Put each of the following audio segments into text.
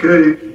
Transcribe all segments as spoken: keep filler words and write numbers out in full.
Okay.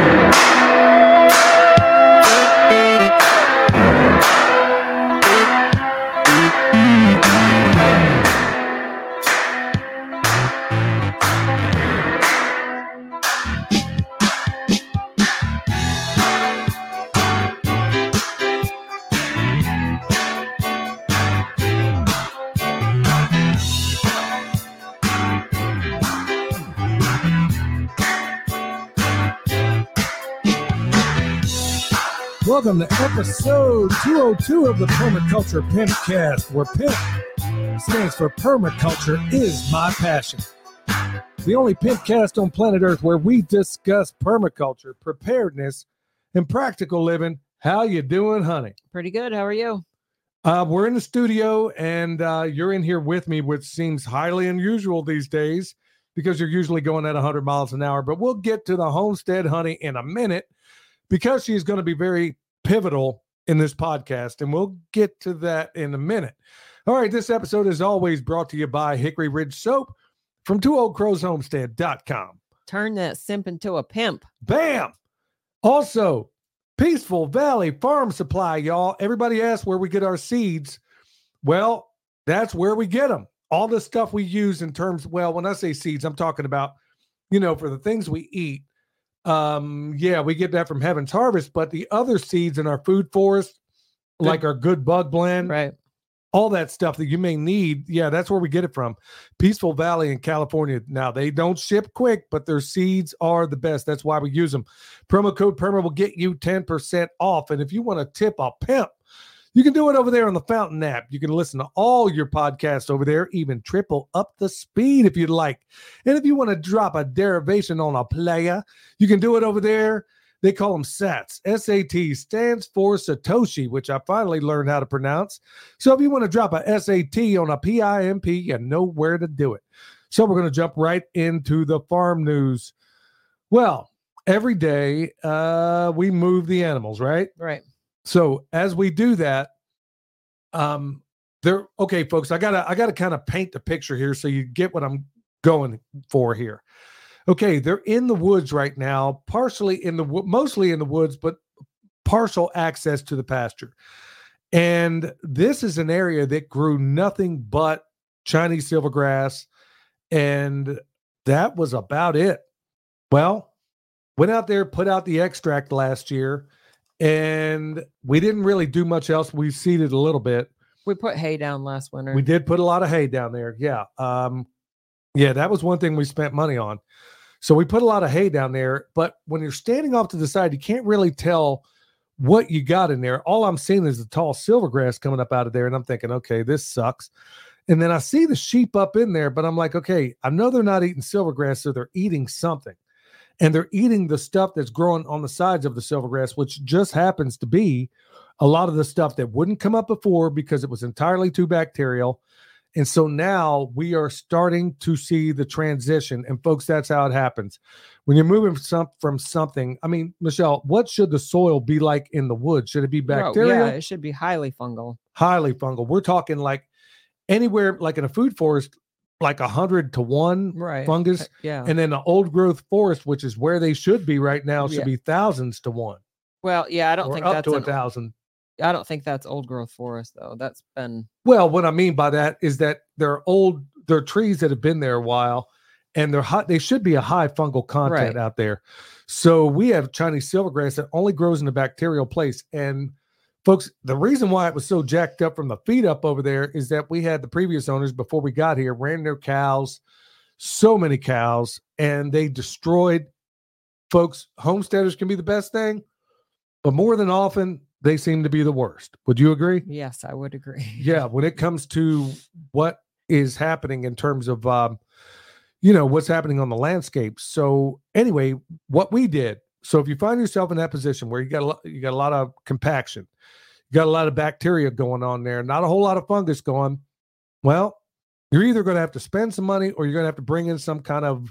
Welcome to episode two oh two of the Permaculture Pimpcast, where PIMP stands for Permaculture is my passion. The only Pimpcast on planet Earth where we discuss permaculture, preparedness, and practical living. How you doing, honey? Pretty good. How are you? Uh, we're in the studio, and uh, you're in here with me, which seems highly unusual these days because you're usually going at one hundred miles an hour. But we'll get to the homestead honey in a minute because she's going to be very pivotal in this podcast, and we'll get to that in a minute. All right, this episode is always brought to you by Hickory Ridge Soap from two old crows homestead dot com. Turn that simp into a pimp. Bam! Also, Peaceful Valley Farm Supply, y'all. Everybody asks where we get our seeds. Well, that's where we get them. All the stuff we use in terms, well, when I say seeds, I'm talking about, you know, for the things we eat. Um, yeah, we get that from Heaven's Harvest, but the other seeds in our food forest, good, like our Good Bug Blend, right? All that stuff that you may need, yeah, that's where we get it from. Peaceful Valley in California. Now, they don't ship quick, but their seeds are the best. That's why we use them. Promo code PERMA will get you ten percent off. And if you want to tip a pimp, you can do it over there on the Fountain app. You can listen to all your podcasts over there, even triple up the speed if you'd like. And if you want to drop a derivation on a player, you can do it over there. They call them SATs. S A T stands for Satoshi, which I finally learned how to pronounce. So if you want to drop a S A T on a P I M P, you know where to do it. So we're going to jump right into the farm news. Well, every day uh, we move the animals, right? Right. So as we do that, um, there, okay, folks, I gotta, I gotta kind of paint the picture here so you get what I'm going for here. Okay, they're in the woods right now, partially in the, mostly in the woods, but partial access to the pasture. And this is an area that grew nothing but Chinese silvergrass, and that was about it. Well, went out there, put out the extract last year. And we didn't really do much else. We seeded a little bit. We put hay down last winter. We did put a lot of hay down there. Yeah. Um, yeah, that was one thing we spent money on. So we put a lot of hay down there. But when you're standing off to the side, you can't really tell what you got in there. All I'm seeing is the tall silvergrass coming up out of there. And I'm thinking, okay, this sucks. And then I see the sheep up in there, but I'm like, okay, I know they're not eating silvergrass, so they're eating something. And they're eating the stuff that's growing on the sides of the silvergrass, which just happens to be a lot of the stuff that wouldn't come up before because it was entirely too bacterial. And so now we are starting to see the transition. And folks, that's how it happens. When you're moving some, from something, I mean, Michelle, what should the soil be like in the woods? Should it be bacterial? Oh, yeah, it should be highly fungal. Highly fungal. We're talking like anywhere, like in a food forest, like a hundred to one right. fungus. Yeah. And then the old growth forest, which is where they should be right now, should yeah. be thousands to one. Well, yeah, I don't or think up that's to an, a thousand. I don't think that's old growth forest though. That's been well, what I mean by that is that they're old, they're trees that have been there a while, and they're hot, they should be a high fungal content right. out there. So we have Chinese silvergrass that only grows in a bacterial place. And folks, the reason why it was so jacked up from the feed up over there is that we had the previous owners before we got here ran their cows, so many cows, and they destroyed. Folks, homesteaders can be the best thing, but more than often, they seem to be the worst. Would you agree? Yes, I would agree. Yeah, when it comes to what is happening in terms of, um, you know, what's happening on the landscape. So anyway, what we did. So if you find yourself in that position where you got a lot, you got a lot of compaction, you got a lot of bacteria going on there, not a whole lot of fungus going, well, you're either going to have to spend some money or you're going to have to bring in some kind of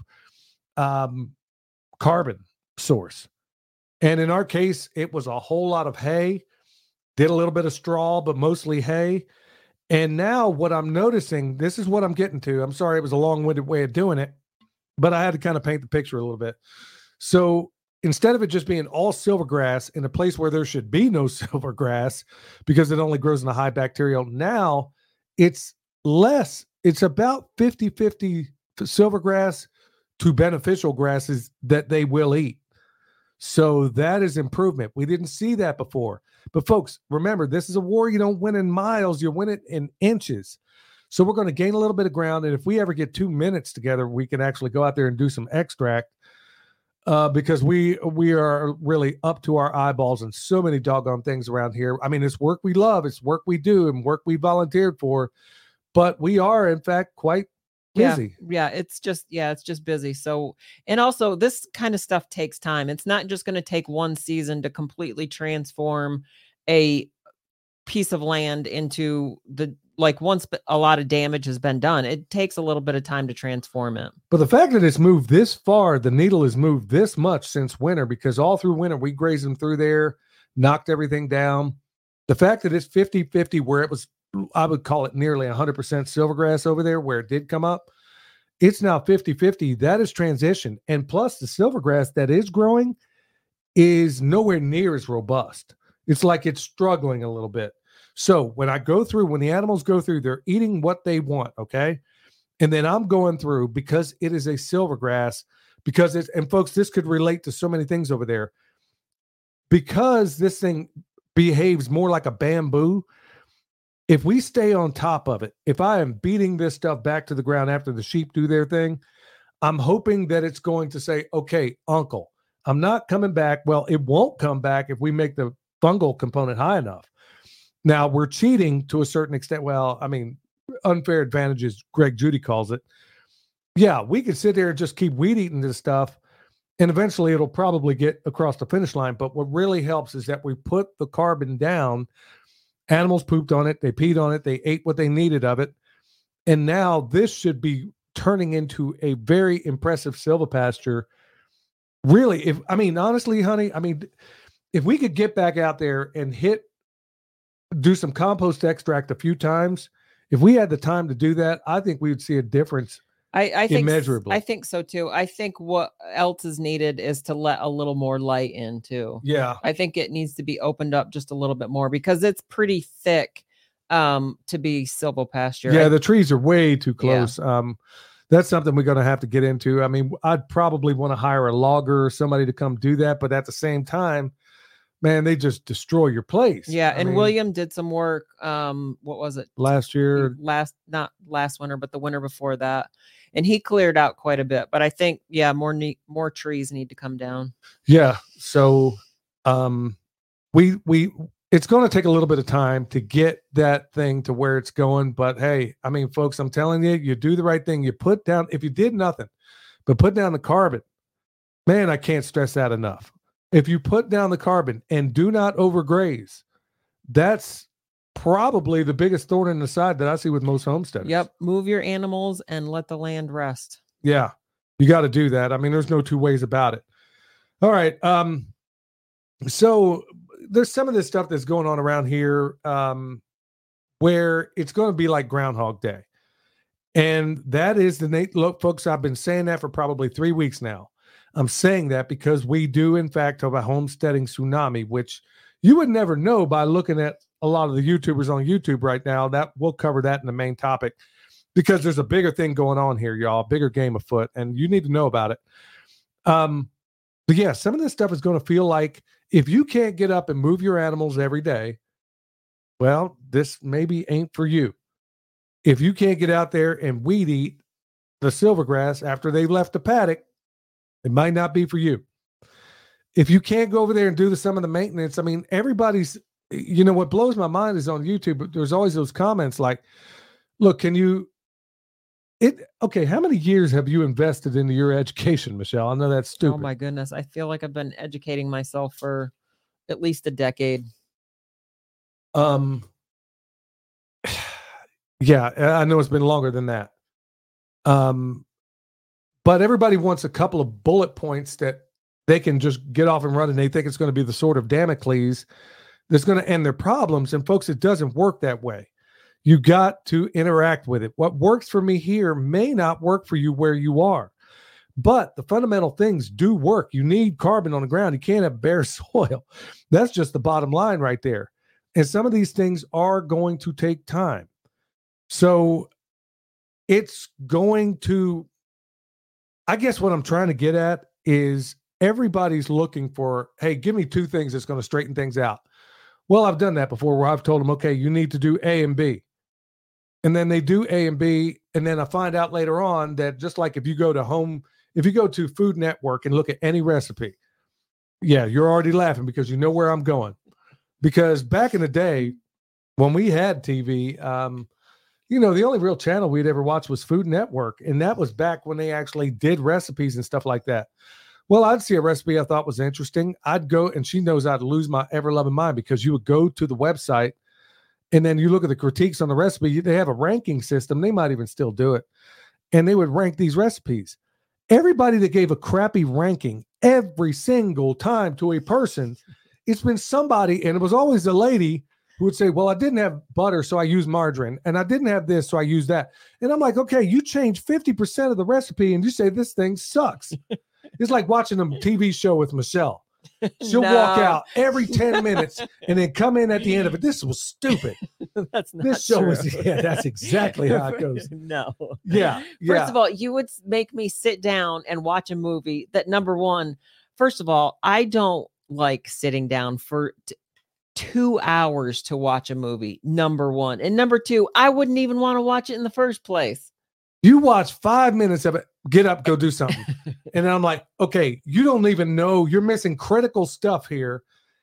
um, carbon source. And in our case, it was a whole lot of hay, did a little bit of straw, but mostly hay. And now what I'm noticing, this is what I'm getting to. I'm sorry, it was a long-winded way of doing it, but I had to kind of paint the picture a little bit. So instead of it just being all silvergrass in a place where there should be no silvergrass because it only grows in a high bacterial, now it's less. It's about fifty-fifty silvergrass to beneficial grasses that they will eat. So that is improvement. We didn't see that before. But folks, remember, this is a war you don't win in miles, you win it in inches. So we're going to gain a little bit of ground. And if we ever get two minutes together, we can actually go out there and do some extract uh, because we we are really up to our eyeballs in so many doggone things around here. I mean, it's work we love. It's work we do and work we volunteered for. But we are, in fact, quite busy. Yeah, yeah, it's just, yeah, it's just busy. So, and also this kind of stuff takes time. It's not just going to take one season to completely transform a piece of land into the, like once a lot of damage has been done, it takes a little bit of time to transform it. But the fact that it's moved this far, the needle has moved this much since winter, because all through winter, we grazed them through there, knocked everything down. The fact that it's fifty-fifty where it was, I would call it nearly one hundred percent silvergrass over there where it did come up. It's now fifty-fifty. That is transition. And plus the silvergrass that is growing is nowhere near as robust. It's like it's struggling a little bit. So when I go through, when the animals go through, they're eating what they want, okay? And then I'm going through, because it is a silvergrass, because it's, and folks, this could relate to so many things over there. Because this thing behaves more like a bamboo, if we stay on top of it, if I am beating this stuff back to the ground after the sheep do their thing, I'm hoping that it's going to say, okay, uncle, I'm not coming back. Well, it won't come back if we make the fungal component high enough. Now, we're cheating to a certain extent. Well, I mean, unfair advantages, Greg Judy calls it. Yeah, we could sit there and just keep weed eating this stuff, and eventually it'll probably get across the finish line. But what really helps is that we put the carbon down. Animals pooped on it. They peed on it. They ate what they needed of it. And now this should be turning into a very impressive silvopasture. Really, if, I mean, honestly, honey, I mean, if we could get back out there and hit, do some compost extract a few times, if we had the time to do that, I think we would see a difference. I, I think immeasurably. I think so too. I think what else is needed is to let a little more light in too. Yeah. I think it needs to be opened up just a little bit more because it's pretty thick um, to be silvopasture. Yeah, I, the trees are way too close. Yeah. Um, that's something we're going to have to get into. I mean, I'd probably want to hire a logger or somebody to come do that, but at the same time, man, they just destroy your place. Yeah, I and mean, William did some work. Um, what was it? Last year, last not last winter, but the winter before that, and he cleared out quite a bit. But I think, yeah, more ne- more trees need to come down. Yeah, so um, we we it's going to take a little bit of time to get that thing to where it's going. But hey, I mean, folks, I'm telling you, you do the right thing. You put down, if you did nothing, but put down the carbon. Man, I can't stress that enough. If you put down the carbon and do not overgraze, that's probably the biggest thorn in the side that I see with most homesteaders. Yep. Move your animals and let the land rest. Yeah, you got to do that. I mean, there's no two ways about it. All right. Um, so there's some of this stuff that's going on around here um, where it's going to be like Groundhog Day. And that is the Nate. Look, folks, I've been saying that for probably three weeks now. I'm saying that because we do, in fact, have a homesteading tsunami, which you would never know by looking at a lot of the YouTubers on YouTube right now. That we'll cover that in the main topic because there's a bigger thing going on here, y'all, bigger game afoot, and you need to know about it. Um, but yeah, some of this stuff is going to feel like if you can't get up and move your animals every day, well, this maybe ain't for you. If you can't get out there and weed eat the silvergrass after they've left the paddock, it might not be for you. If you can't go over there and do the, some of the maintenance, I mean, everybody's, you know, what blows my mind is on YouTube, there's always those comments like, look, can you, it, okay, how many years have you invested into your education, Michelle? I know that's stupid. Oh my goodness. I feel like I've been educating myself for at least a decade. Um, yeah, I know it's been longer than that. Um, But everybody wants a couple of bullet points that they can just get off and run, and they think it's going to be the sword of Damocles that's going to end their problems. And folks, it doesn't work that way. You got to interact with it. What works for me here may not work for you where you are. But the fundamental things do work. You need carbon on the ground. You can't have bare soil. That's just the bottom line right there. And some of these things are going to take time. So it's going to, I guess what I'm trying to get at is everybody's looking for, hey, give me two things that's going to straighten things out. Well, I've done that before where I've told them, okay, you need to do A and B. And then they do A and B. And then I find out later on that just like if you go to home, if you go to Food Network and look at any recipe, yeah, you're already laughing because you know where I'm going. Because back in the day when we had T V, um, you know, the only real channel we'd ever watched was Food Network. And that was back when they actually did recipes and stuff like that. Well, I'd see a recipe I thought was interesting. I'd go, and she knows I'd lose my ever-loving mind because you would go to the website and then you look at the critiques on the recipe. They have a ranking system. They might even still do it. And they would rank these recipes. Everybody that gave a crappy ranking every single time to a person, it's been somebody, and it was always a lady who would say, well, I didn't have butter, so I used margarine, and I didn't have this, so I used that. And I'm like, okay, you changed fifty percent of the recipe, and you say this thing sucks. It's like watching a T V show with Michelle. She'll no. walk out every ten minutes and then come in at the end of it. This was stupid. That's not this show true. was, yeah, that's exactly how it goes. No. Yeah. First yeah. of all, you would make me sit down and watch a movie that, number one, first of all, I don't like sitting down for t- two hours to watch a movie, number one. And number two, I wouldn't even want to watch it in the first place. You watch five minutes of it, get up, go do something. And then I'm like, okay, you don't even know, you're missing critical stuff here.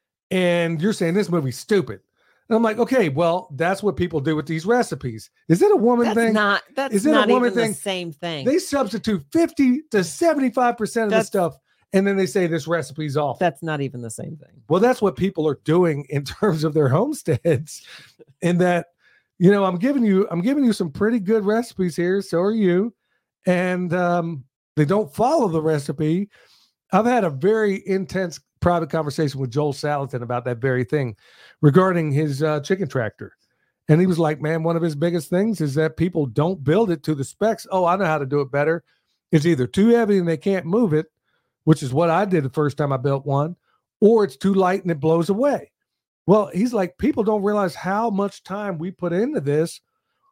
And you're saying this movie's stupid. And I'm like, okay, well, that's what people do with these recipes. Is it a woman that's thing? Not, that's Is it not a woman even thing? The same thing. They substitute fifty to seventy-five percent of that's, the stuff. And then they say this recipe's off. That's not even the same thing. Well, that's what people are doing in terms of their homesteads. In that, you know, I'm giving you, I'm giving you some pretty good recipes here. So are you. And um, they don't follow the recipe. I've had a very intense private conversation with Joel Salatin about that very thing regarding his uh, chicken tractor. And he was like, man, one of his biggest things is that people don't build it to the specs. Oh, I know how to do it better. It's either too heavy and they can't move it, which is what I did the first time I built one, or it's too light and it blows away. Well, he's like, people don't realize how much time we put into this.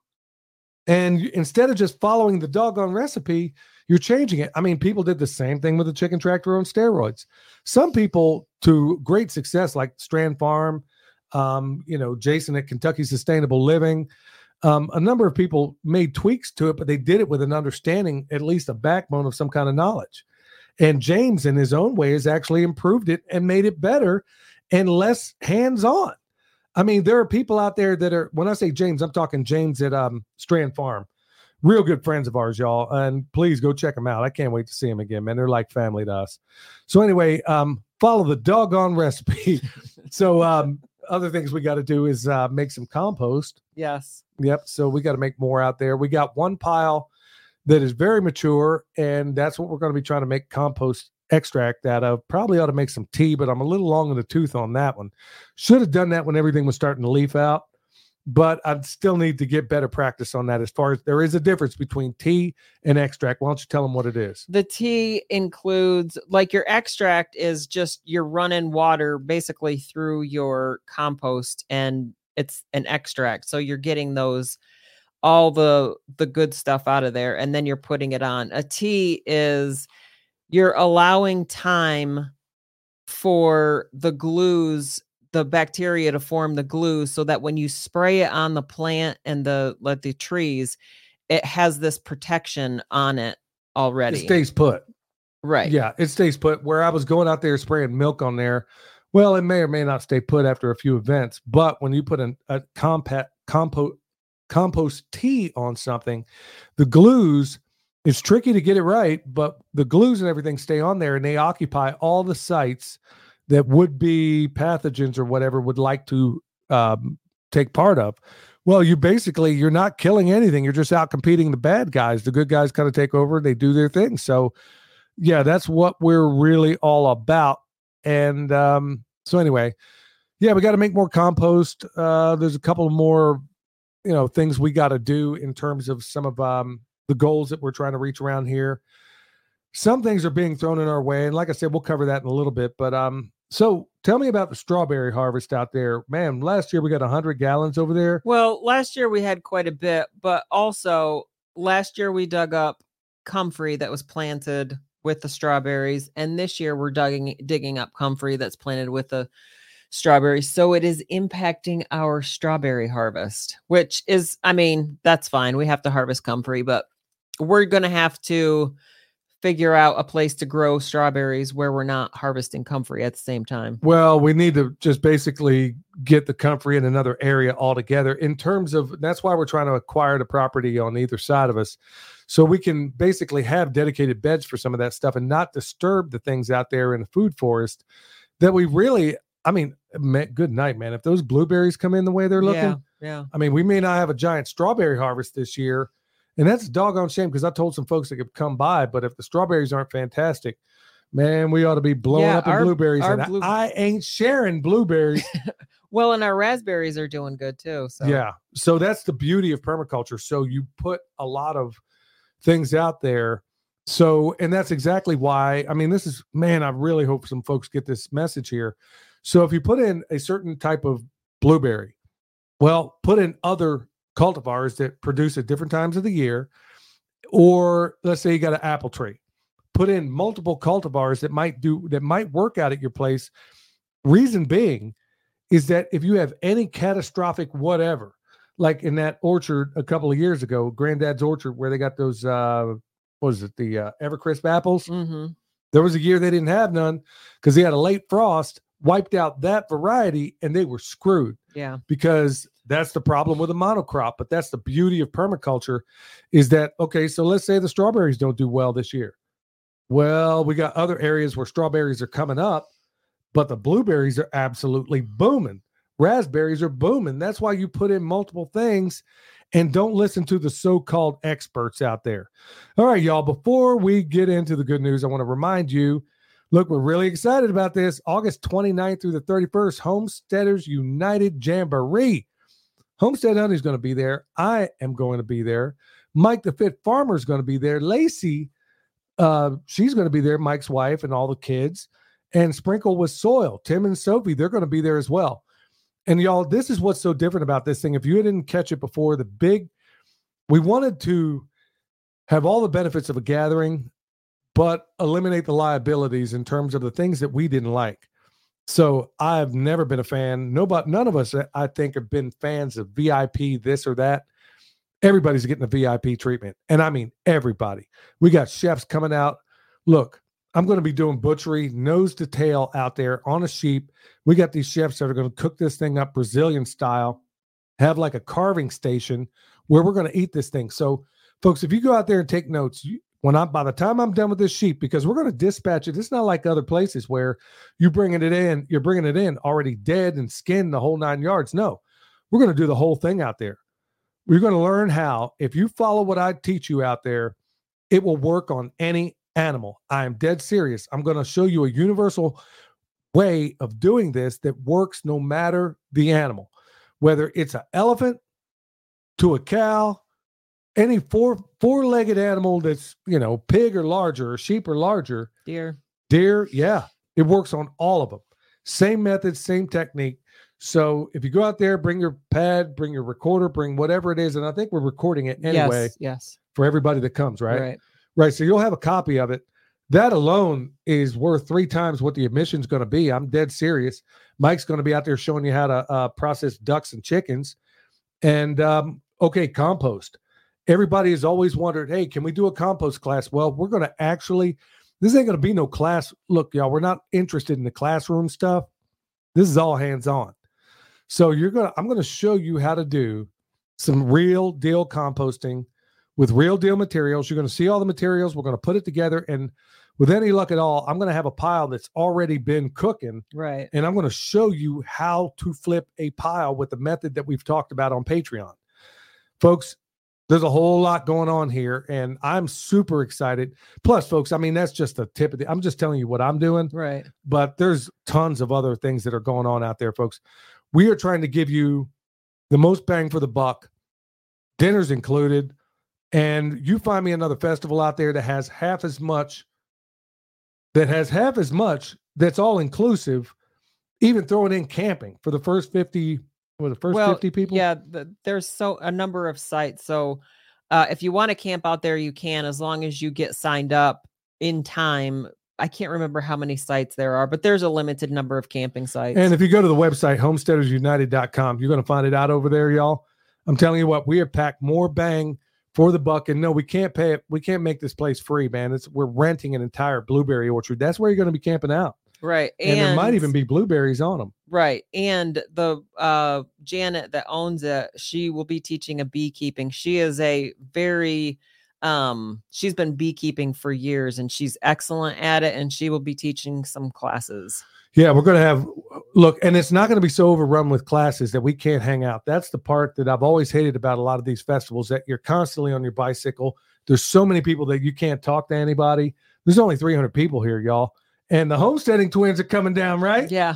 And instead of just following the doggone recipe, you're changing it. I mean, people did the same thing with the chicken tractor on steroids. Some people to great success, like Strand Farm, um, you know, Jason at Kentucky Sustainable Living. Um, a number of people made tweaks to it, but they did it with an understanding, at least a backbone of some kind of knowledge. And James, in his own way, has actually improved it and made it better and less hands-on. I mean, there are people out there that are, when I say James, I'm talking James at um, Strand Farm. Real good friends of ours, y'all. And please go check them out. I can't wait to see them again, man. They're like family to us. So anyway, um, follow the doggone recipe. So um, other things we got to do is uh, make some compost. Yes. Yep. So we got to make more out there. We got one pile that is very mature, and that's what we're going to be trying to make compost extract out of. Probably ought to make some tea, but I'm a little long in the tooth on that one. Should have done that when everything was starting to leaf out, but I still need to get better practice on that. As far as there is a difference between tea and extract. Why don't you tell them what it is? The tea includes, like, your extract is just you're running water basically through your compost, and it's an extract. So you're getting those all the the good stuff out of there, and then you're putting it on. A tea is you're allowing time for the glues, the bacteria to form the glue, so that when you spray it on the plant and the like the trees, it has this protection on it already. It stays put. Right. Yeah, it stays put. Where I was going out there spraying milk on there, well, it may or may not stay put after a few events. But when you put an, a compact compost compost tea on something, the glues, it's tricky to get it right, but the glues and everything stay on there, and they occupy all the sites that would be pathogens or whatever would like to um, take part of. Well, you basically, you're not killing anything. You're just out competing the bad guys. The good guys kind of take over. They do their thing. So yeah, that's what we're really all about. And um, so anyway, yeah, we got to make more compost. Uh, there's a couple more, you know, things we got to do in terms of some of um, the goals that we're trying to reach around here. some things are being thrown in our way. And like I said, we'll cover that in a little bit. But um, so tell me about the strawberry harvest out there. Man, last year we got one hundred gallons over there. Well, last year we had quite a bit, but also last year we dug up comfrey that was planted with the strawberries. And this year we're digging, digging up comfrey that's planted with the strawberries. So it is impacting our strawberry harvest, which is, I mean, that's fine. We have to harvest comfrey, but we're going to have to figure out a place to grow strawberries where we're not harvesting comfrey at the same time. Well, we need to just basically get the comfrey in another area altogether in terms of, that's why we're trying to acquire the property on either side of us. So we can basically have dedicated beds for some of that stuff and not disturb the things out there in the food forest that we really, I mean, man, good night, man. If those blueberries come in the way they're looking, Yeah, yeah. I mean, we may not have a giant strawberry harvest this year. And that's a doggone shame because I told some folks that could come by, but if the strawberries aren't fantastic, man, we ought to be blowing Yeah, up in our- blueberries. our And blue- I, I ain't sharing blueberries. Well, and our raspberries are doing good too. So Yeah. So that's the beauty of permaculture. So you put a lot of things out there. So, and that's exactly why, I mean, this is, man, I really hope some folks get this message here. So if you put in a certain type of blueberry, well, put in other cultivars that produce at different times of the year, or let's say you got an apple tree, put in multiple cultivars that might do, that might work out at your place. Reason being is that if you have any catastrophic whatever, like in that orchard a couple of years ago, Granddad's Orchard, where they got those, uh, what was it, the uh, Evercrisp apples? Mm-hmm. There was a year they didn't have none because they had a late frost, wiped out that variety, and they were screwed. Yeah. Because that's the problem with a monocrop. But that's the beauty of permaculture is that, okay, so let's say the strawberries don't do well this year. Well, we got other areas where strawberries are coming up, but the blueberries are absolutely booming. Raspberries are booming. That's why you put in multiple things and don't listen to the so-called experts out there. All right, y'all, before we get into the good news, I want to remind you, look, we're really excited about this. August twenty-ninth through the thirty-first, Homesteaders United Jamboree. Homestead Hunting is going to be there. I am going to be there. Mike the Fit Farmer is going to be there. Lacey, uh, she's going to be there, Mike's wife and all the kids. And Sprinkle with Soil, Tim and Sophie, they're going to be there as well. And y'all, this is what's so different about this thing. If you didn't catch it before, the big, we wanted to have all the benefits of a gathering, but eliminate the liabilities in terms of the things that we didn't like. So I've never been a fan. Nobody, none of us, I think, have been fans of V I P this or that. Everybody's getting a V I P treatment. And I mean, everybody. We got chefs coming out. Look, I'm going to be doing butchery, nose to tail out there on a sheep. We got these chefs that are going to cook this thing up Brazilian style, have like a carving station where we're going to eat this thing. So, folks, if you go out there and take notes, you, when I'm by the time I'm done with this sheep, because we're going to dispatch it. It's not like other places where you bringing it in, you're bringing it in already dead and skinned the whole nine yards. No, we're going to do the whole thing out there. We're going to learn how, if you follow what I teach you out there, it will work on any animal. I am dead serious. I'm going to show you a universal way of doing this that works no matter the animal, whether it's an elephant to a cow, any four four-legged animal that's, you know, pig or larger, or sheep or larger, Deer. deer. Yeah, it works on all of them. Same method, same technique. So if you go out there, bring your pad, bring your recorder, bring whatever it is, and I think we're recording it anyway. Yes. Yes. For everybody that comes, right? Right. Right. So you'll have a copy of it. That alone is worth three times what the admission's going to be. I'm dead serious. Mike's going to be out there showing you how to uh, process ducks and chickens. And um, okay, compost. Everybody has always wondered, hey, can we do a compost class? Well, we're going to actually, this ain't going to be no class. Look, y'all, we're not interested in the classroom stuff. This is all hands-on. So you're going to, I'm going to show you how to do some real deal composting with real deal materials. You're going to see all the materials. We're going to put it together. And with any luck at all, I'm going to have a pile that's already been cooking. Right. And I'm going to show you how to flip a pile with the method that we've talked about on Patreon. Folks, there's a whole lot going on here, and I'm super excited. Plus, folks, I mean, that's just the tip of the, I'm just telling you what I'm doing. Right. But there's tons of other things that are going on out there, folks. We are trying to give you the most bang for the buck, dinners included. And you find me another festival out there that has half as much that has half as much that's all inclusive, even throwing in camping for the first fifty, or the first Well, fifty people. yeah, the, there's so a number of sites. So uh, if you want to camp out there, you can, as long as you get signed up in time. I can't remember how many sites there are, but there's a limited number of camping sites. And if you go to the website, homesteaders united dot com, you're going to find it out over there, y'all. I'm telling you what, we have packed more bang for the buck. And no, we can't pay it. We can't make this place free, man. It's we're renting an entire blueberry orchard. That's where you're going to be camping out. Right. And, and there might even be blueberries on them. Right. And the uh, Janet that owns it, she will be teaching a beekeeping. She is a very, um, she's been beekeeping for years and she's excellent at it. And she will be teaching some classes. Yeah, we're going to have, look, and it's not going to be so overrun with classes that we can't hang out. That's the part that I've always hated about a lot of these festivals, that you're constantly on your bicycle. There's so many people that you can't talk to anybody. There's only three hundred people here, y'all. And the homesteading twins are coming down, right? Yeah.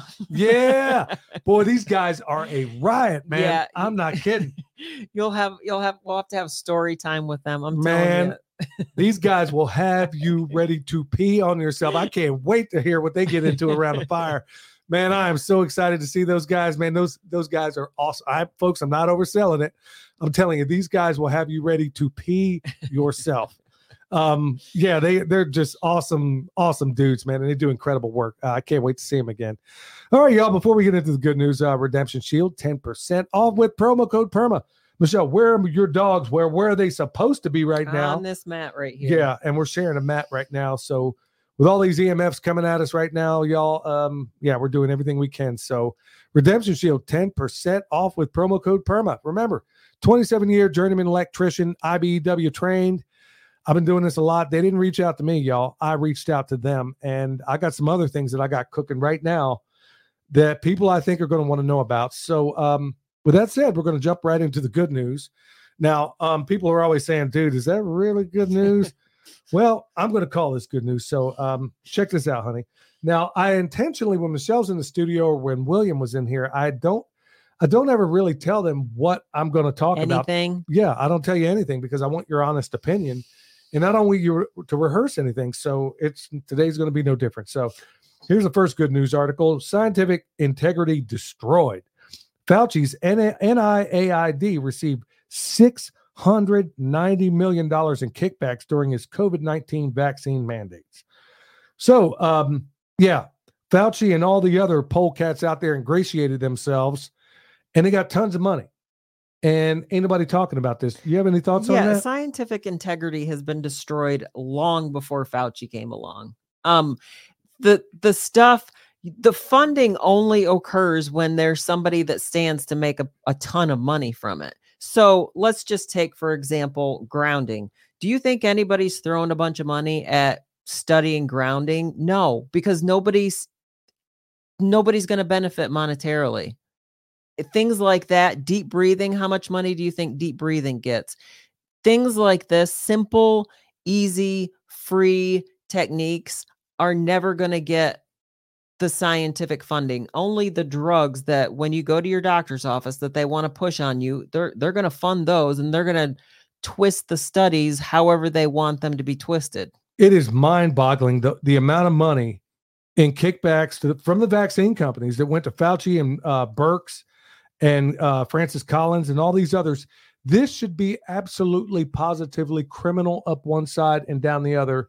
Yeah. Boy, these guys are a riot, man. Yeah. I'm not kidding. You'll have, you'll have, we'll have to have story time with them. I'm man, telling you. These guys will have you ready to pee on yourself. I can't wait to hear what they get into around the fire. Man, I am so excited to see those guys, man. Those, those guys are awesome. I, folks, I'm not overselling it. I'm telling you, these guys will have you ready to pee yourself. Um, yeah, they, they're just awesome, awesome dudes, man. And they do incredible work. Uh, I can't wait to see them again. All right, y'all, before we get into the good news, uh, Redemption Shield, ten percent off with promo code PERMA. Michelle, where are your dogs? Where, where are they supposed to be right now? On this mat right here. Yeah. And we're sharing a mat right now. So with all these E M Fs coming at us right now, y'all, um, yeah, we're doing everything we can. So Redemption Shield, ten percent off with promo code PERMA. Remember, twenty-seven year journeyman electrician, I B E W trained. I've been doing this a lot. They didn't reach out to me, y'all. I reached out to them, and I got some other things that I got cooking right now that people I think are going to want to know about. So um, with that said, we're going to jump right into the good news. Now, um, people are always saying, dude, is that really good news? Well, I'm going to call this good news. So um, check this out, honey. Now, I intentionally, when Michelle's in the studio or when William was in here, I don't, I don't ever really tell them what I'm going to talk Anything? about. Yeah, I don't tell you anything because I want your honest opinion. And I don't want you to rehearse anything. So it's today's going to be no different. So here's the first good news article. Scientific integrity destroyed. Fauci's N I A I D received six hundred ninety million dollars in kickbacks during his COVID nineteen vaccine mandates. So, um, yeah, Fauci and all the other polecats out there ingratiated themselves, and they got tons of money. And ain't nobody talking about this. Do you have any thoughts yeah, on that? Scientific integrity has been destroyed long before Fauci came along. Um, the the stuff, the funding only occurs when there's somebody that stands to make a, a ton of money from it. So let's just take, for example, grounding. Do you think anybody's throwing a bunch of money at studying grounding? No, because nobody's nobody's going to benefit monetarily. Things like that, deep breathing. How much money do you think deep breathing gets? Things like this, simple, easy, free techniques are never going to get the scientific funding. Only the drugs that when you go to your doctor's office that they want to push on you, they're they're going to fund those, and they're going to twist the studies however they want them to be twisted. It is mind-boggling the, the amount of money in kickbacks to, from the vaccine companies that went to Fauci and uh, Birx and uh, Francis Collins and all these others. This should be absolutely positively criminal up one side and down the other.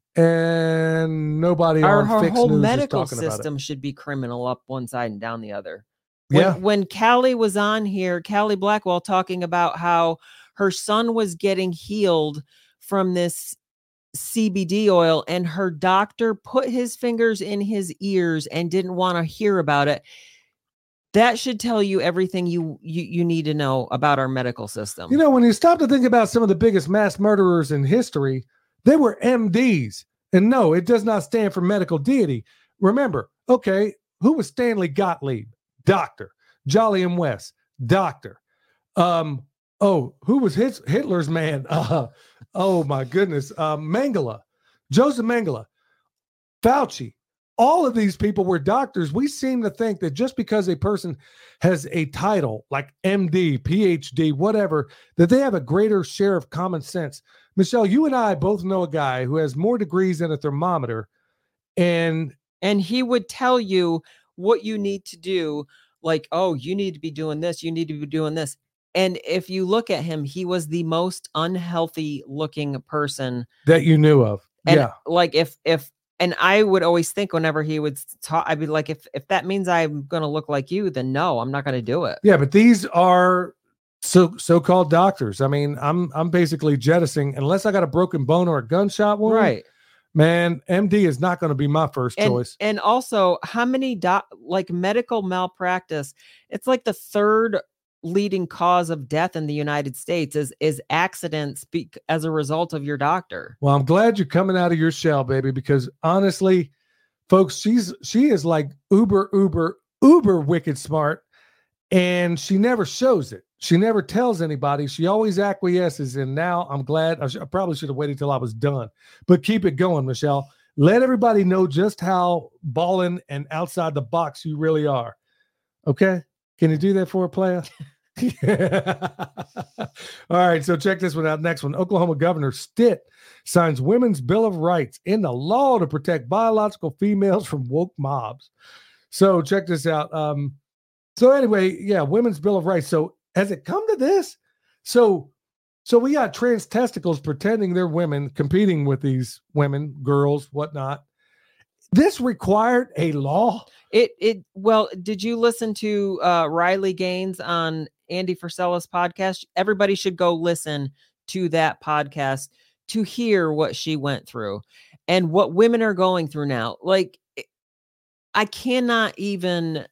And nobody our, on our Fix whole News medical is talking system about it. should be criminal up one side and down the other. When, yeah. When Callie was on here, Callie Blackwell talking about how her son was getting healed from this C B D oil, and her doctor put his fingers in his ears and didn't want to hear about it. That should tell you everything you, you you need to know about our medical system. You know, when you stop to think about some of the biggest mass murderers in history, they were M Ds. And no, it does not stand for medical deity. Remember, okay, who was Stanley Gottlieb? Doctor. Jolly and West, doctor. Um, oh, who was his, Hitler's man? Uh, oh, my goodness. Uh, Mengele, Joseph Mengele, Fauci. All of these people were doctors. We seem to think that just because a person has a title like M D, P H D, whatever, that they have a greater share of common sense. Michelle, you and I both know a guy who has more degrees than a thermometer, And and he would tell you what you need to do. Like, oh, you need to be doing this. You need to be doing this. And if you look at him, he was the most unhealthy looking person that you knew of. And yeah. like if if and I would always think whenever he would talk, I'd be like, if if that means I'm gonna look like you, then no, I'm not gonna do it. Yeah, but these are so so-called doctors. I mean, I'm I'm basically jettisoning unless I got a broken bone or a gunshot wound. Right. Man, M D is not going to be my first and, choice. And also, how many doc like medical malpractice? It's like the third leading cause of death in the United States is is accidents be- as a result of your doctor. Well, I'm glad you're coming out of your shell, baby, because honestly, folks, she's she is like uber, uber, uber wicked smart, and she never shows it. She never tells anybody. She always acquiesces. And now I'm glad. I, sh- I probably should have waited till I was done. But keep it going, Michelle. Let everybody know just how ballin' and outside the box you really are. Okay? Can you do that for a player? All right, so check this one out. Next one. Oklahoma Governor Stitt signs Women's Bill of Rights into law to protect biological females from woke mobs. So check this out. Um, so anyway, yeah, Women's Bill of Rights. So has it come to this? So so we got trans testicles pretending they're women, competing with these women, girls, whatnot. This required a law? It it well, did you listen to uh, Riley Gaines on Andy Frisella's podcast? Everybody should go listen to that podcast to hear what she went through and what women are going through now. Like, I cannot even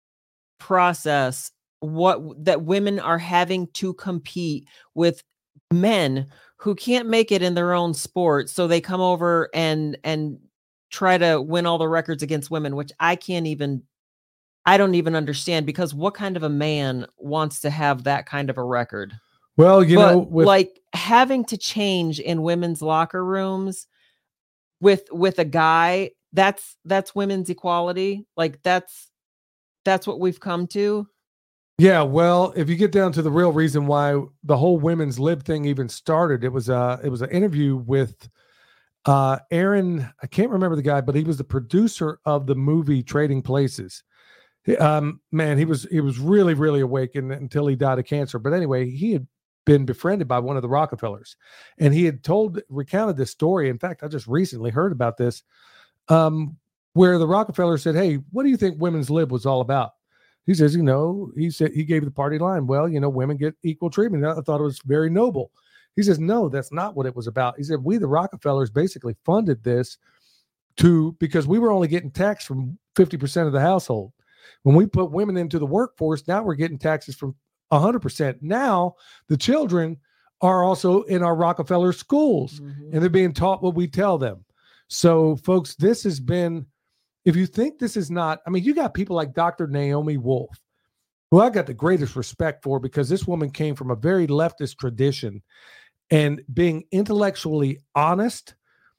process what that women are having to compete with men who can't make it in their own sport, so they come over and and try to win all the records against women, which I can't even I don't even understand, because what kind of a man wants to have that kind of a record? Well, you but know, with like having to change in women's locker rooms with with a guy, that's that's women's equality. Like that's that's what we've come to. Yeah, well, if you get down to the real reason why the whole women's lib thing even started, it was uh it was an interview with uh Aaron, I can't remember the guy, but he was the producer of the movie Trading Places. He, um man, he was he was really really awakened until he died of cancer. But anyway, he had been befriended by one of the Rockefellers, and he had told recounted this story. In fact, I just recently heard about this, um where the Rockefeller said, "Hey, what do you think women's lib was all about?" He says, you know, he said, he gave the party line, well, you know, women get equal treatment. I thought it was very noble. He says, no, that's not what it was about. He said, we, the Rockefellers, basically funded this to, because we were only getting taxed from fifty percent of the household. When we put women into the workforce, now we're getting taxes from one hundred percent. Now the children are also in our Rockefeller schools, mm-hmm. and they're being taught what we tell them. So folks, this has been, if you think this is not, I mean, you got people like Doctor Naomi Wolf, who I got the greatest respect for, because this woman came from a very leftist tradition, and being intellectually honest,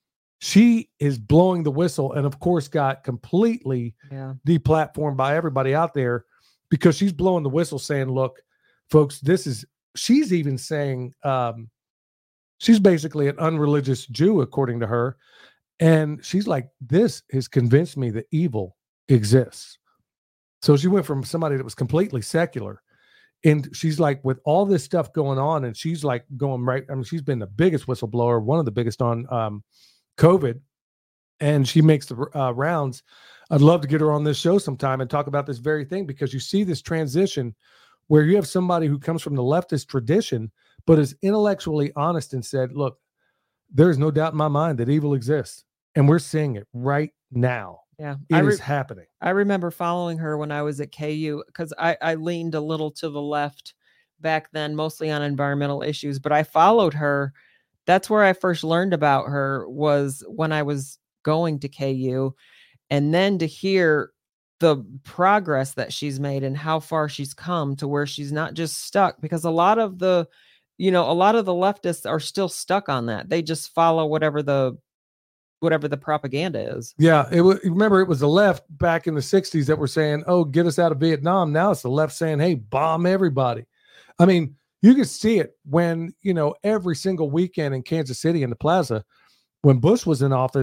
she is blowing the whistle, and of course got completely yeah. deplatformed by everybody out there, because she's blowing the whistle saying, look, folks, this is, she's even saying, um, she's basically an unreligious Jew, according to her. And she's like, this has convinced me that evil exists. So she went from somebody that was completely secular, and she's like, with all this stuff going on, and she's like going right. I mean, she's been the biggest whistleblower, one of the biggest on um, COVID, and she makes the uh, rounds. I'd love to get her on this show sometime and talk about this very thing, because you see this transition where you have somebody who comes from the leftist tradition, but is intellectually honest and said, look, there's no doubt in my mind that evil exists. And we're seeing it right now. Yeah, it I re- is happening. I remember following her when I was at K U, because I, I leaned a little to the left back then, mostly on environmental issues, but I followed her. That's where I first learned about her, was when I was going to K U. And then to hear the progress that she's made and how far she's come to where she's not just stuck, because a lot of the, you know, a lot of the leftists are still stuck on that. They just follow whatever the whatever the propaganda is. Yeah. It was, remember, it was the left back in the sixties that were saying, oh, get us out of Vietnam. Now it's the left saying, hey, bomb everybody. I mean, you could see it when, you know, every single weekend in Kansas City in the plaza, when Bush was in office,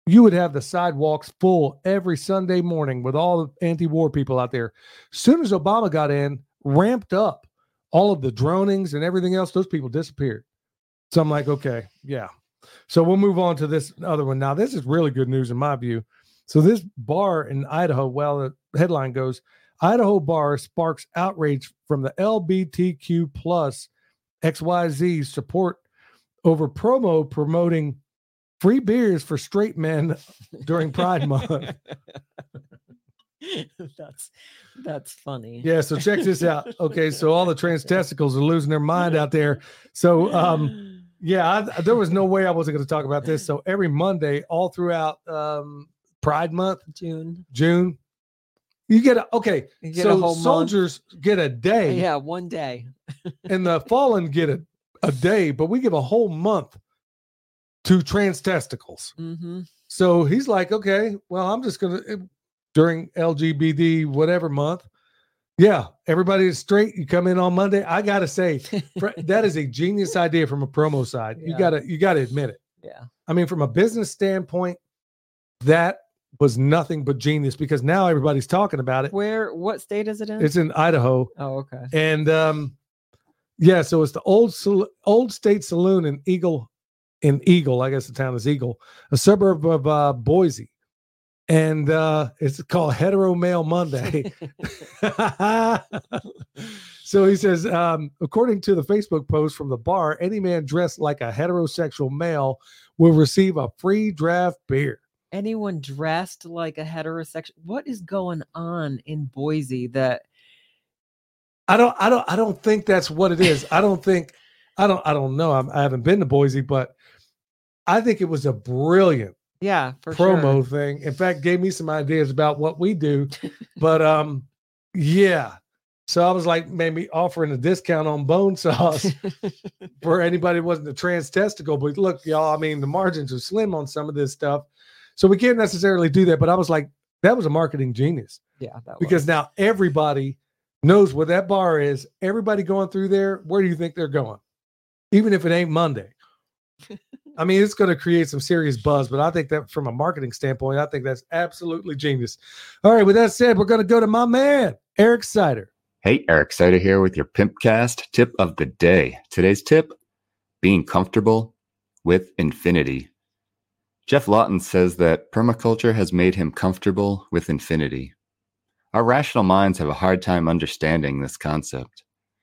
you would have the sidewalks full every Sunday morning with all the anti-war people out there. As soon as Obama got in, ramped up all of the dronings and everything else, those people disappeared. So I'm like, okay, yeah. So we'll move on to this other one. Now, this is really good news in my view. So this bar in Idaho, well, the headline goes, Idaho bar sparks outrage from the L G B T Q plus X Y Z support over promo promoting free beers for straight men during Pride Month. That's that's funny. Yeah, so check this out. Okay, so all the trans testicles are losing their mind out there. So um yeah, I, there was no way I wasn't going to talk about this. So every Monday, all throughout um Pride Month, June, June, you get a okay. You get so a whole soldiers month. get a day, Yeah, one day, and the fallen get a, a day, but we give a whole month to trans testicles. Mm-hmm. So he's like, okay, well, I'm just gonna during L G B T whatever month. Yeah, everybody is straight. You come in on Monday. I gotta say, that is a genius idea from a promo side. Yeah. You gotta you gotta admit it. Yeah. I mean, from a business standpoint, that was nothing but genius because now everybody's talking about it. Where? What state is it in? It's in Idaho. Oh, okay. And um, yeah, so it's the old old State Saloon in Eagle, in Eagle. I guess the town is Eagle, a suburb of uh, Boise. And uh, it's called Hetero Male Monday. So he says, um, according to the Facebook post from the bar, any man dressed like a heterosexual male will receive a free draft beer. Anyone dressed like a heterosexual? What is going on in Boise that I don't, I don't, I don't think that's what it is. I don't think, I don't, I don't know. I'm, I haven't been to Boise, but I think it was a brilliant yeah, for promo sure. thing. In fact, gave me some ideas about what we do, but um, yeah. So I was like, maybe offering a discount on bone sauce for anybody who wasn't a trans testicle. But look, y'all, I mean, the margins are slim on some of this stuff, so we can't necessarily do that. But I was like, that was a marketing genius. Yeah, that because was. Now everybody knows where that bar is. Everybody going through there, where do you think they're going? Even if it ain't Monday. I mean, it's going to create some serious buzz, but I think that from a marketing standpoint, I think that's absolutely genius. All right, with that said, we're going to go to my man, Eric Sider. Hey, Eric Sider here with your Pimpcast tip of the day. Today's tip, being comfortable with infinity. Jeff Lawton says that permaculture has made him comfortable with infinity. Our rational minds have a hard time understanding this concept.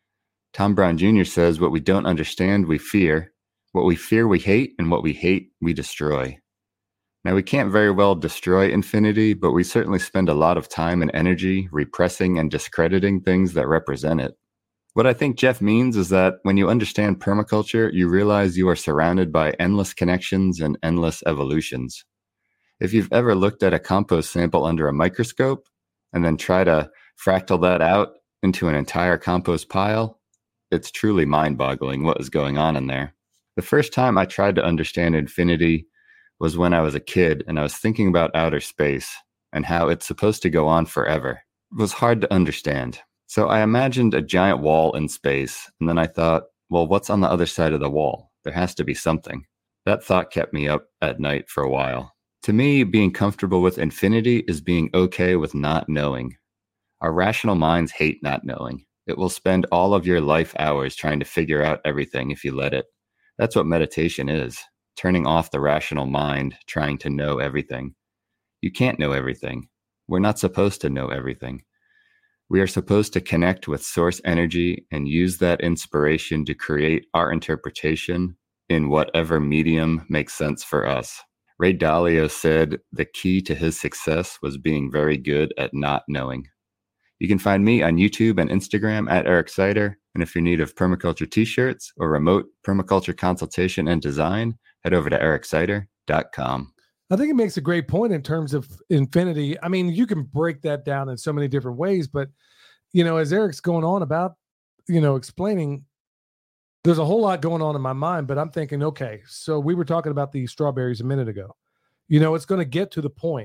Tom Brown Junior says what we don't understand, we fear. What we fear, we hate, and what we hate, we destroy. Now, we can't very well destroy infinity, but we certainly spend a lot of time and energy repressing and discrediting things that represent it. What I think Jeff means is that when you understand permaculture, you realize you are surrounded by endless connections and endless evolutions. If you've ever looked at a compost sample under a microscope and then try to fractal that out into an entire compost pile, it's truly mind-boggling what is going on in there. The first time I tried to understand infinity was when I was a kid and I was thinking about outer space and how it's supposed to go on forever. It was hard to understand. So I imagined a giant wall in space, and then I thought, well, what's on the other side of the wall? There has to be something. That thought kept me up at night for a while. To me, being comfortable with infinity is being okay with not knowing. Our rational minds hate not knowing. It will spend all of your life hours trying to figure out everything if you let it. That's what meditation is, turning off the rational mind, trying to know everything. You can't know everything. We're not supposed to know everything. We are supposed to connect with source energy and use that inspiration to create our interpretation in whatever medium makes sense for us. Ray Dalio said the key to his success was being very good at not knowing. You can find me on YouTube and Instagram at Eric Sider. And if you're in need of permaculture t-shirts or remote permaculture consultation and design, head over to eric sider dot com. I think it makes a great point in terms of infinity. I mean, you can break that down in so many different ways, but, you know, as Eric's going on about, you know, explaining, there's a whole lot going on in my mind, but I'm thinking, okay, so we were talking about these strawberries a minute ago. You know, it's going to get to the point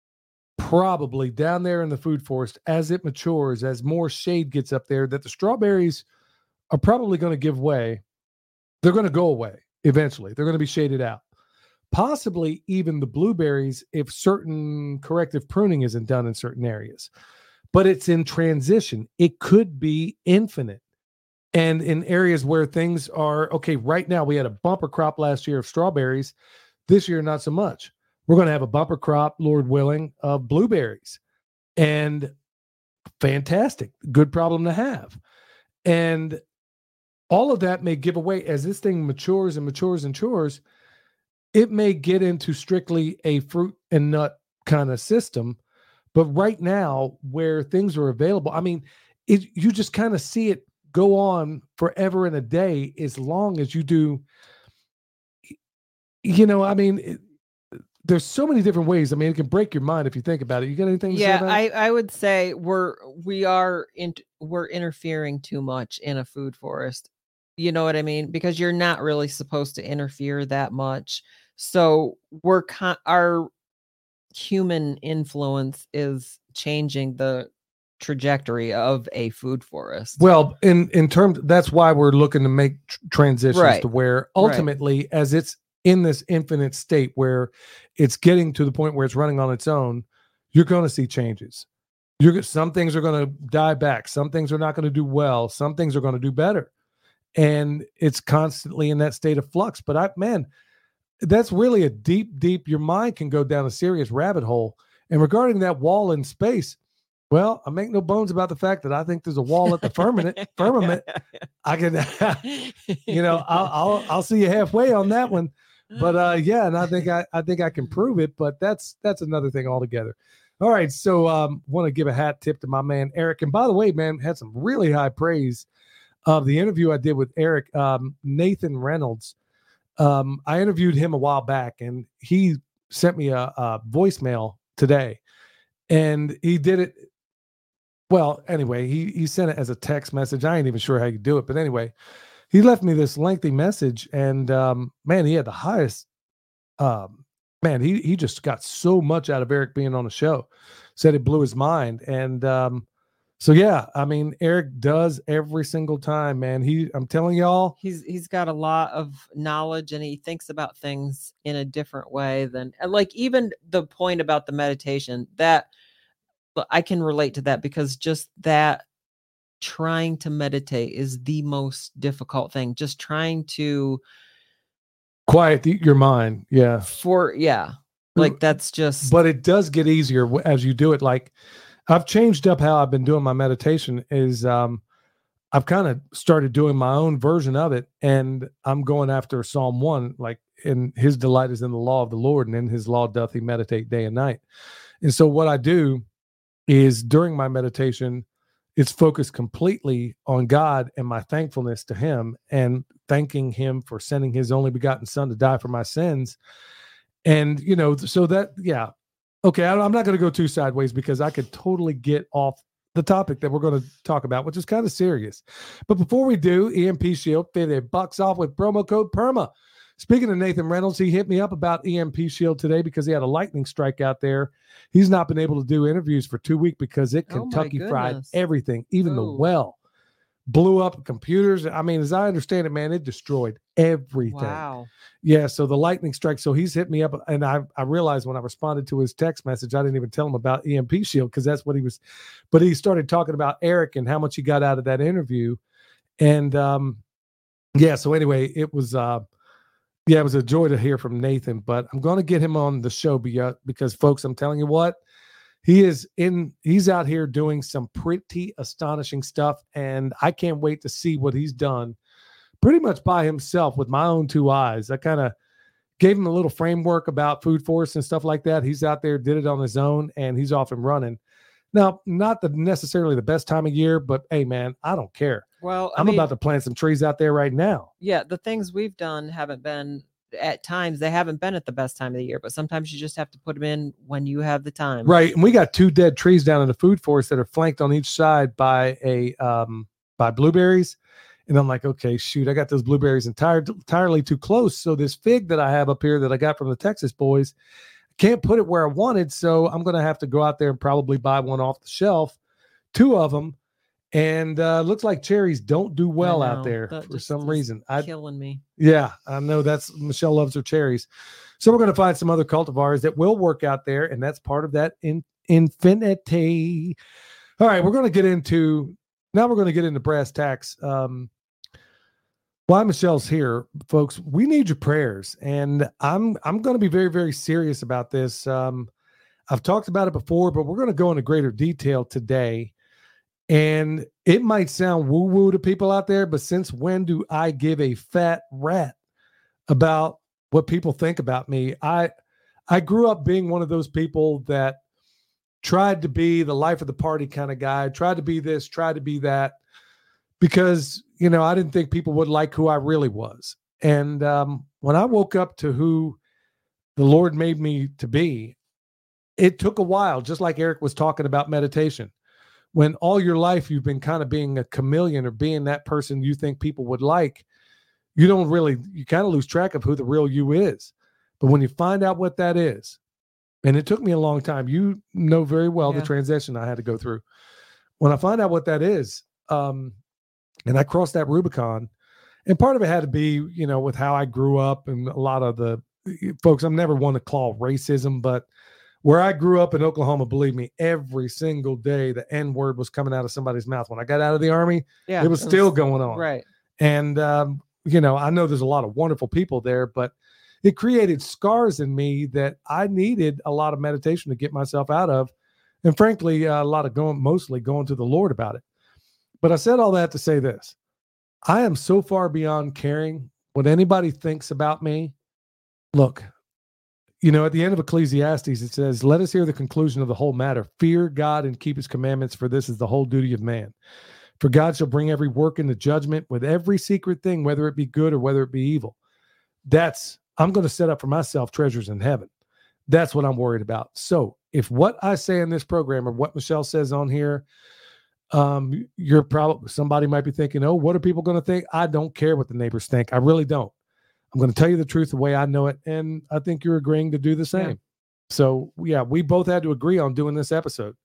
probably down there in the food forest as it matures, as more shade gets up there, that the strawberries are probably going to give way. They're going to go away eventually. They're going to be shaded out. possibly even the blueberries if certain corrective pruning isn't done in certain areas. But it's in transition. It could be infinite. And in areas where things are, okay, right now we had a bumper crop last year of strawberries. This year, not so much. We're going to have a bumper crop, Lord willing, of blueberries. And fantastic. Good problem to have. And all of that may give away, as this thing matures and matures and matures, it may get into strictly a fruit and nut kind of system. But right now, where things are available, I mean, it, you just kind of see it go on forever and a day as long as you do. You know, I mean, it, there's so many different ways. I mean, it can break your mind if you think about it. You got anything to yeah, say about I, it? I would say we're we are in, we're interfering too much in a food forest. You know what I mean? Because you're not really supposed to interfere that much. So we're con- our human influence is changing the trajectory of a food forest. Well, in in terms, that's why we're looking to make tr- transitions Right. to where ultimately, right. as it's in this infinite state where it's getting to the point where it's running on its own, you're going to see changes. You're some things are going to die back. Some things are not going to do well. Some things are going to do better. And it's constantly in that state of flux. But I, man, that's really a deep, deep, your mind can go down a serious rabbit hole. And regarding that wall in space, well, I make no bones about the fact that I think there's a wall at the firmament. firmament. I can, you know, I'll, I'll, I'll see you halfway on that one. But uh, yeah, and I think I, I think I can prove it. But that's that's another thing altogether. All right, so um, want to give a hat tip to my man Eric. And by the way, man, had some really high praise of the interview I did with Eric, um, Nathan Reynolds. Um, I interviewed him a while back, and he sent me a, a voicemail today, and he did it. Well, anyway, he he sent it as a text message. I ain't even sure how you do it, but anyway, he left me this lengthy message, and um, man, he had the highest. Um, man, he he just got so much out of Eric being on the show. Said it blew his mind, and um, so yeah, I mean, Eric does every single time, man. He, I'm telling y'all, he's he's got a lot of knowledge, and he thinks about things in a different way than, like, even the point about the meditation that I can relate to that, because just that trying to meditate is the most difficult thing. Just trying to quiet the, your mind, yeah. For yeah, like that's just. But it does get easier as you do it. Like, I've changed up how I've been doing my meditation. Is um, I've kind of started doing my own version of it, and I'm going after Psalm one, like, and his delight is in the law of the Lord, and in his law doth he meditate day and night. And so what I do is during my meditation, it's focused completely on God and my thankfulness to him, and thanking him for sending his only begotten son to die for my sins. And, you know, so that, yeah. Okay, I'm not going to go too sideways because I could totally get off the topic that we're going to talk about, which is kind of serious. But before we do, E M P Shield fifty bucks off with promo code PERMA. Speaking of Nathan Reynolds, he hit me up about E M P Shield today because he had a lightning strike out there. He's not been able to do interviews for two weeks because it Oh, my Kentucky fried goodness. everything, even the Oh. well. Blew up computers. I mean, as I understand it, man, it destroyed everything. Wow. Yeah, so the lightning strike. So he's hit me up, and I I realized when I responded to his text message, I didn't even tell him about E M P Shield because that's what he was. But he started talking about Eric and how much he got out of that interview, and um, yeah. So anyway, it was uh, yeah, it was a joy to hear from Nathan. But I'm going to get him on the show because, folks, I'm telling you what, he is in. He's out here doing some pretty astonishing stuff, and I can't wait to see what he's done. Pretty much by himself with my own two eyes. I kind of gave him a little framework about food forest and stuff like that. He's out there, did it on his own, and he's off and running. Now, not the necessarily the best time of year, but hey, man, I don't care. Well, I I'm mean, about to plant some trees out there right now. yeah, the things we've done haven't been, at times, they haven't been at the best time of the year, but sometimes you just have to put them in when you have the time. Right. And we got two dead trees down in the food forest that are flanked on each side by a um, by blueberries. And I'm like, okay, shoot, I got those blueberries entire, entirely too close. So this fig that I have up here that I got from the Texas boys, can't put it where I wanted. So I'm going to have to go out there and probably buy one off the shelf, two of them. And uh, looks like cherries don't do well I out know, there that for just some is reason. I, killing me. yeah, I know that's Michelle loves her cherries. So we're going to find some other cultivars that will work out there, and that's part of that in, infinity. All right, we're going to get into, now we're going to get into brass tacks. Um, why Michelle's here, folks, we need your prayers, and I'm I'm going to be very, very serious about this. Um, I've talked about it before, but we're going to go into greater detail today. And it might sound woo-woo to people out there, but since when do I give a fat rat about what people think about me? I I grew up being one of those people that tried to be the life of the party kind of guy, tried to be this, tried to be that, because, you know, I didn't think people would like who I really was. And um, when I woke up to who the Lord made me to be, it took a while, just like Eric was talking about meditation. When all your life you've been kind of being a chameleon or being that person you think people would like, you don't really, you kind of lose track of who the real you is. But when you find out what that is, and it took me a long time, you know very well yeah. the transition I had to go through. When I find out what that is, um, and I crossed that Rubicon, and part of it had to be, you know, with how I grew up and a lot of the folks, I'm never one to call racism, but where I grew up in Oklahoma, believe me, every single day the N word was coming out of somebody's mouth. When I got out of the Army, yeah, it was it still was, going on. Right. And, um, you know, I know there's a lot of wonderful people there, but it created scars in me that I needed a lot of meditation to get myself out of. And frankly, uh, a lot of going, mostly going to the Lord about it. But I said all that to say this. I am so far beyond caring what anybody thinks about me. Look, you know, at the end of Ecclesiastes, it says, let us hear the conclusion of the whole matter. Fear God and keep his commandments, for this is the whole duty of man. For God shall bring every work into judgment with every secret thing, whether it be good or whether it be evil. That's, I'm going to set up for myself treasures in heaven. That's what I'm worried about. So if what I say in this program or what Michelle says on here, um, you're probably, somebody might be thinking, oh, what are people going to think? I don't care what the neighbors think. I really don't. I'm going to tell you the truth the way I know it, and I think you're agreeing to do the same. Yeah. So, yeah, we both had to agree on doing this episode.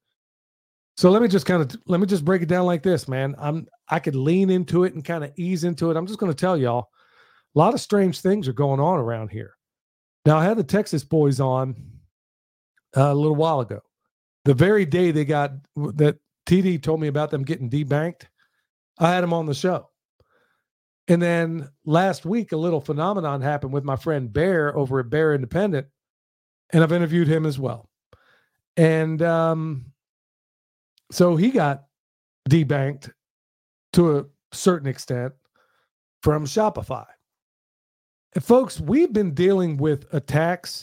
So let me just kind of let me just break it down like this, man. I'm I could lean into it and kind of ease into it. I'm just going to tell y'all a lot of strange things are going on around here. Now, I had the Texas boys on uh, a little while ago. The very day they got that T D told me about them getting debanked, I had them on the show. And then last week, a little phenomenon happened with my friend Bear over at Bear Independent, and I've interviewed him as well. And um, so he got debanked to a certain extent from Shopify. And folks, we've been dealing with attacks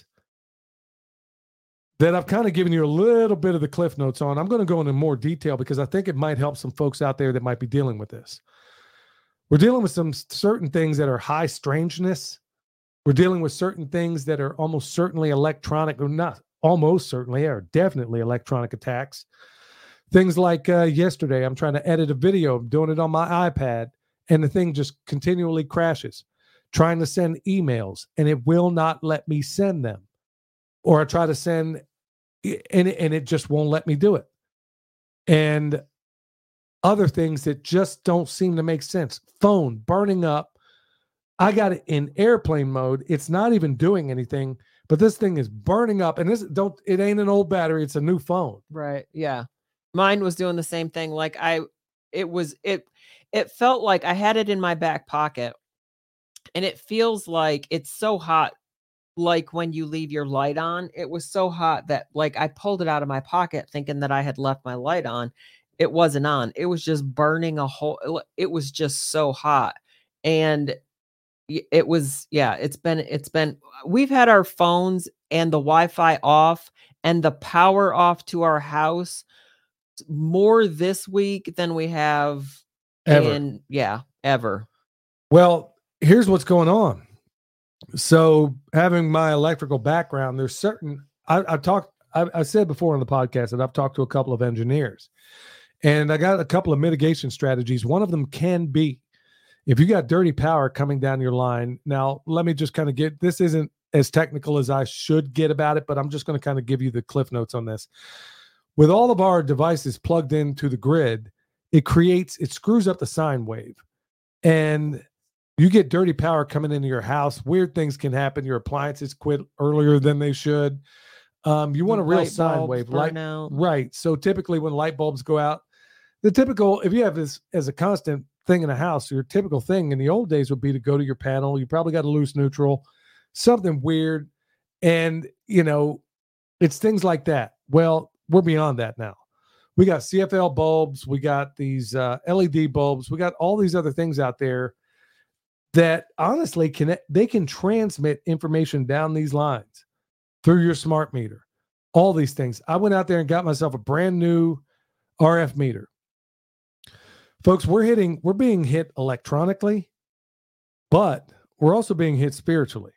that I've kind of given you a little bit of the cliff notes on. I'm going to go into more detail because I think it might help some folks out there that might be dealing with this. We're dealing with some certain things that are high strangeness. We're dealing with certain things that are almost certainly electronic, or not almost certainly, are definitely electronic attacks. Things like uh, yesterday, I'm trying to edit a video, I'm doing it on my iPad, and the thing just continually crashes. Trying to send emails, and it will not let me send them. Or I try to send, and it, and it just won't let me do it. And other things that just don't seem to make sense. Phone burning up. I got it in airplane mode. It's not even doing anything, but this thing is burning up. And this don't, it ain't an old battery. It's a new phone. Right. Yeah. Mine was doing the same thing. Like I, it was, it, it felt like I had it in my back pocket, and it feels like it's so hot. Like when you leave your light on, it was so hot that like I pulled it out of my pocket thinking that I had left my light on. It wasn't on. It was just burning a hole. It was just so hot. And it was, yeah, it's been, it's been, we've had our phones and the Wi-Fi off and the power off to our house more this week than we have ever. In, yeah, ever. Well, here's what's going on. So having my electrical background, there's certain, I, I talked, I, I said before on the podcast that I've talked to a couple of engineers. And I got a couple of mitigation strategies. One of them can be, if you got dirty power coming down your line. Now, let me just kind of get, this isn't as technical as I should get about it, but I'm just going to kind of give you the cliff notes on this. With all of our devices plugged into the grid, it creates, it screws up the sine wave. And You get dirty power coming into your house. Weird things can happen. Your appliances quit earlier than they should. Um, you want The a real light sine bulbs wave. burn Light, out. right. So typically when light bulbs go out, the typical, if you have this as a constant thing in a house, your typical thing in the old days would be to go to your panel. You probably got a loose neutral, something weird. And, you know, it's things like that. Well, we're beyond that now. We got C F L bulbs. We got these uh, L E D bulbs. We got all these other things out there that honestly can, they can transmit information down these lines through your smart meter. All these things. I went out there and got myself a brand new R F meter. Folks, we're hitting, we're being hit electronically, but we're also being hit spiritually.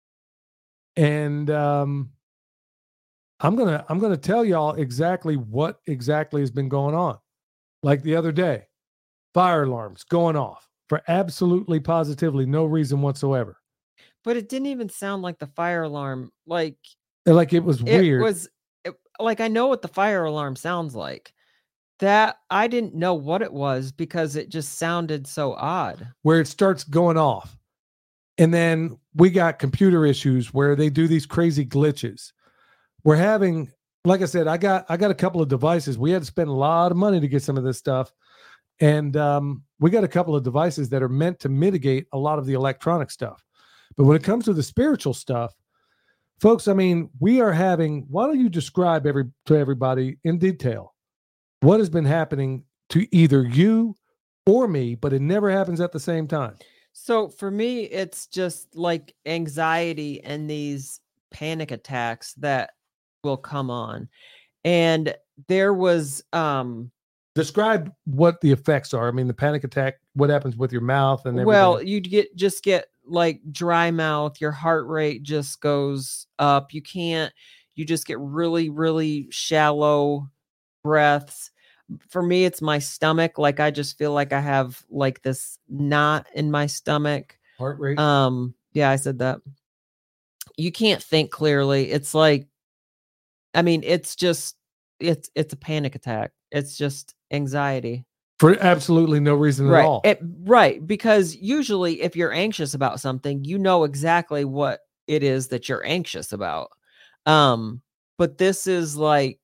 And um, I'm gonna, I'm gonna tell y'all exactly what exactly has been going on. Like the other day, fire alarms going off for absolutely positively no reason whatsoever. But it didn't even sound like the fire alarm. Like Like it was it weird. was it, like I know what the fire alarm sounds like. That I didn't know what it was because it just sounded so odd. Where it starts going off. And then we got computer issues where they do these crazy glitches. We're having, like I said, I got I got a couple of devices. We had to spend a lot of money to get some of this stuff. And um, we got a couple of devices that are meant to mitigate a lot of the electronic stuff. But when it comes to the spiritual stuff, folks, I mean, we are having, why don't you describe every to everybody in detail what has been happening to either you or me, but it never happens at the same time. So for me, it's just like anxiety and these panic attacks that will come on. And there was, um, Describe what the effects are. I mean, the panic attack, what happens with your mouth and everything. Well, you'd get, just get like dry mouth, your heart rate just goes up. You can't, you just get really, really shallow breaths. For me, it's my stomach. Like I just feel like I have like this knot in my stomach. Heart rate. Um, yeah, I said that. You can't think clearly. It's like, I mean, it's just, it's, it's a panic attack. It's just anxiety. For absolutely no reason right. at all. It, right. Because usually if you're anxious about something, you know exactly what it is that you're anxious about. Um, but this is like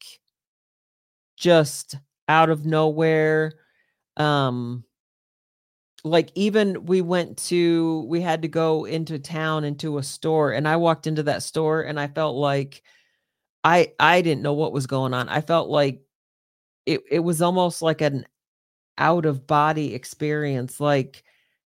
just out of nowhere. Um, like even we went to, we had to go into town, into a store, and I walked into that store and I felt like I, I didn't know what was going on. I felt like it, it was almost like an out of body experience. Like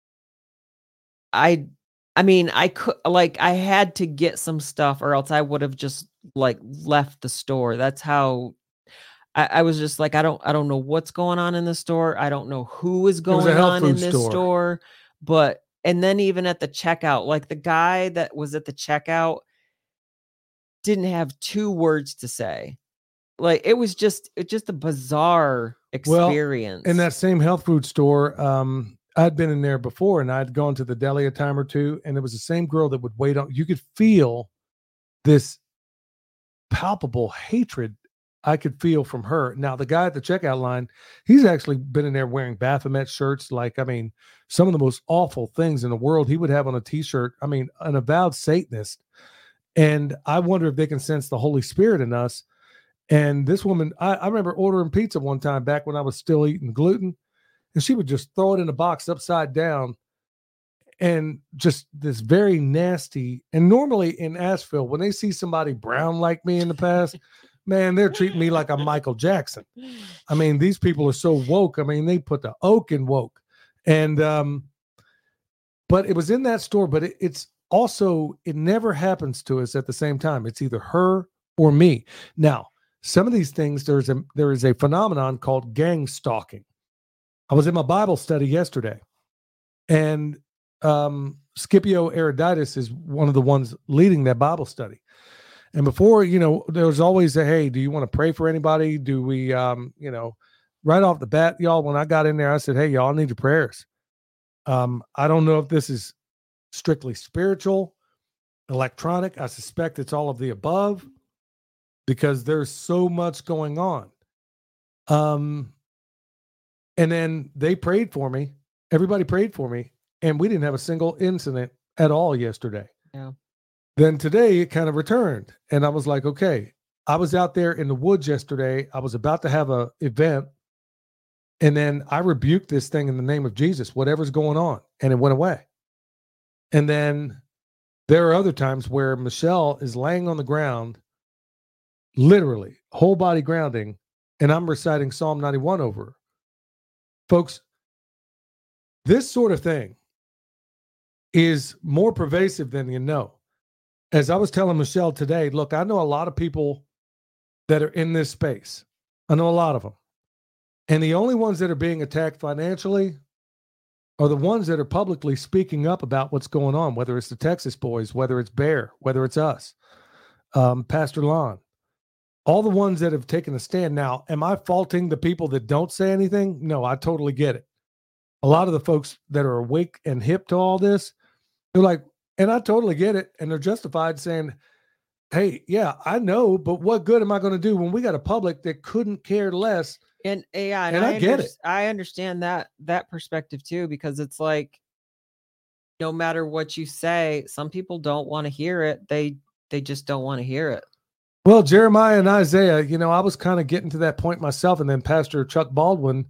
I, I mean, I could, like, I had to get some stuff or else I would have just like left the store. That's how I, I was just like, I don't, I don't know what's going on in the store. I don't know who is going on in this store. store. But, and then even at the checkout, like the guy that was at the checkout didn't have two words to say. Like it was just, it just a bizarre experience. Well, in that same health food store, um, I'd been in there before and I'd gone to the deli a time or two, and it was the same girl that would wait on. You could feel this palpable hatred I could feel from her. Now, the guy at the checkout line, he's actually been in there wearing Baphomet shirts. Like, I mean, some of the most awful things in the world he would have on a t-shirt. I mean, an avowed Satanist. And I wonder if they can sense the Holy Spirit in us. And this woman, I, I remember ordering pizza one time back when I was still eating gluten, and she would just throw it in a box upside down, and just this very nasty. And normally in Asheville, when they see somebody brown like me in the past, man, they're treating me like I'm Michael Jackson. I mean, these people are so woke. I mean, they put the oak in woke. And, um, but it was in that store, but it, it's also, it never happens to us at the same time. It's either her or me. Now, some of these things, there's a, there is a phenomenon called gang stalking. I was in my Bible study yesterday, and um, Scipio Eruditus is one of the ones leading that Bible study. And before, you know, there was always a, hey, do you want to pray for anybody? Do we, um, you know, right off the bat, y'all, when I got in there, I said, hey, y'all, I need your prayers. Um, I don't know if this is strictly spiritual, electronic. I suspect it's all of the above, because there's so much going on. Um, and then they prayed for me. Everybody prayed for me. and we didn't have a single incident at all yesterday. Yeah. Then today it kind of returned, and I was like, okay, I was out there in the woods yesterday. I was about to have a event, and then I rebuked this thing in the name of Jesus, whatever's going on, and it went away. And then there are other times where Michelle is laying on the ground, literally whole body grounding, and I'm reciting Psalm ninety-one over her. Folks, this sort of thing is more pervasive than you know. As I was telling Michelle today, look, I know a lot of people that are in this space. I know a lot of them. And the only ones that are being attacked financially are the ones that are publicly speaking up about what's going on, whether it's the Texas boys, whether it's Bear, whether it's us, um, Pastor Lon, all the ones that have taken a stand. Now, am I faulting the people that don't say anything? No, I totally get it. A lot of the folks that are awake and hip to all this, they're like, and I totally get it. And they're justified saying, hey, yeah, I know, but what good am I going to do when we got a public that couldn't care less? And yeah, and, and I, I get under- it. I understand that that perspective too, because it's like, no matter what you say, some people don't want to hear it. They they just don't want to hear it. Well, Jeremiah and Isaiah, you know, I was kind of getting to that point myself, and then Pastor Chuck Baldwin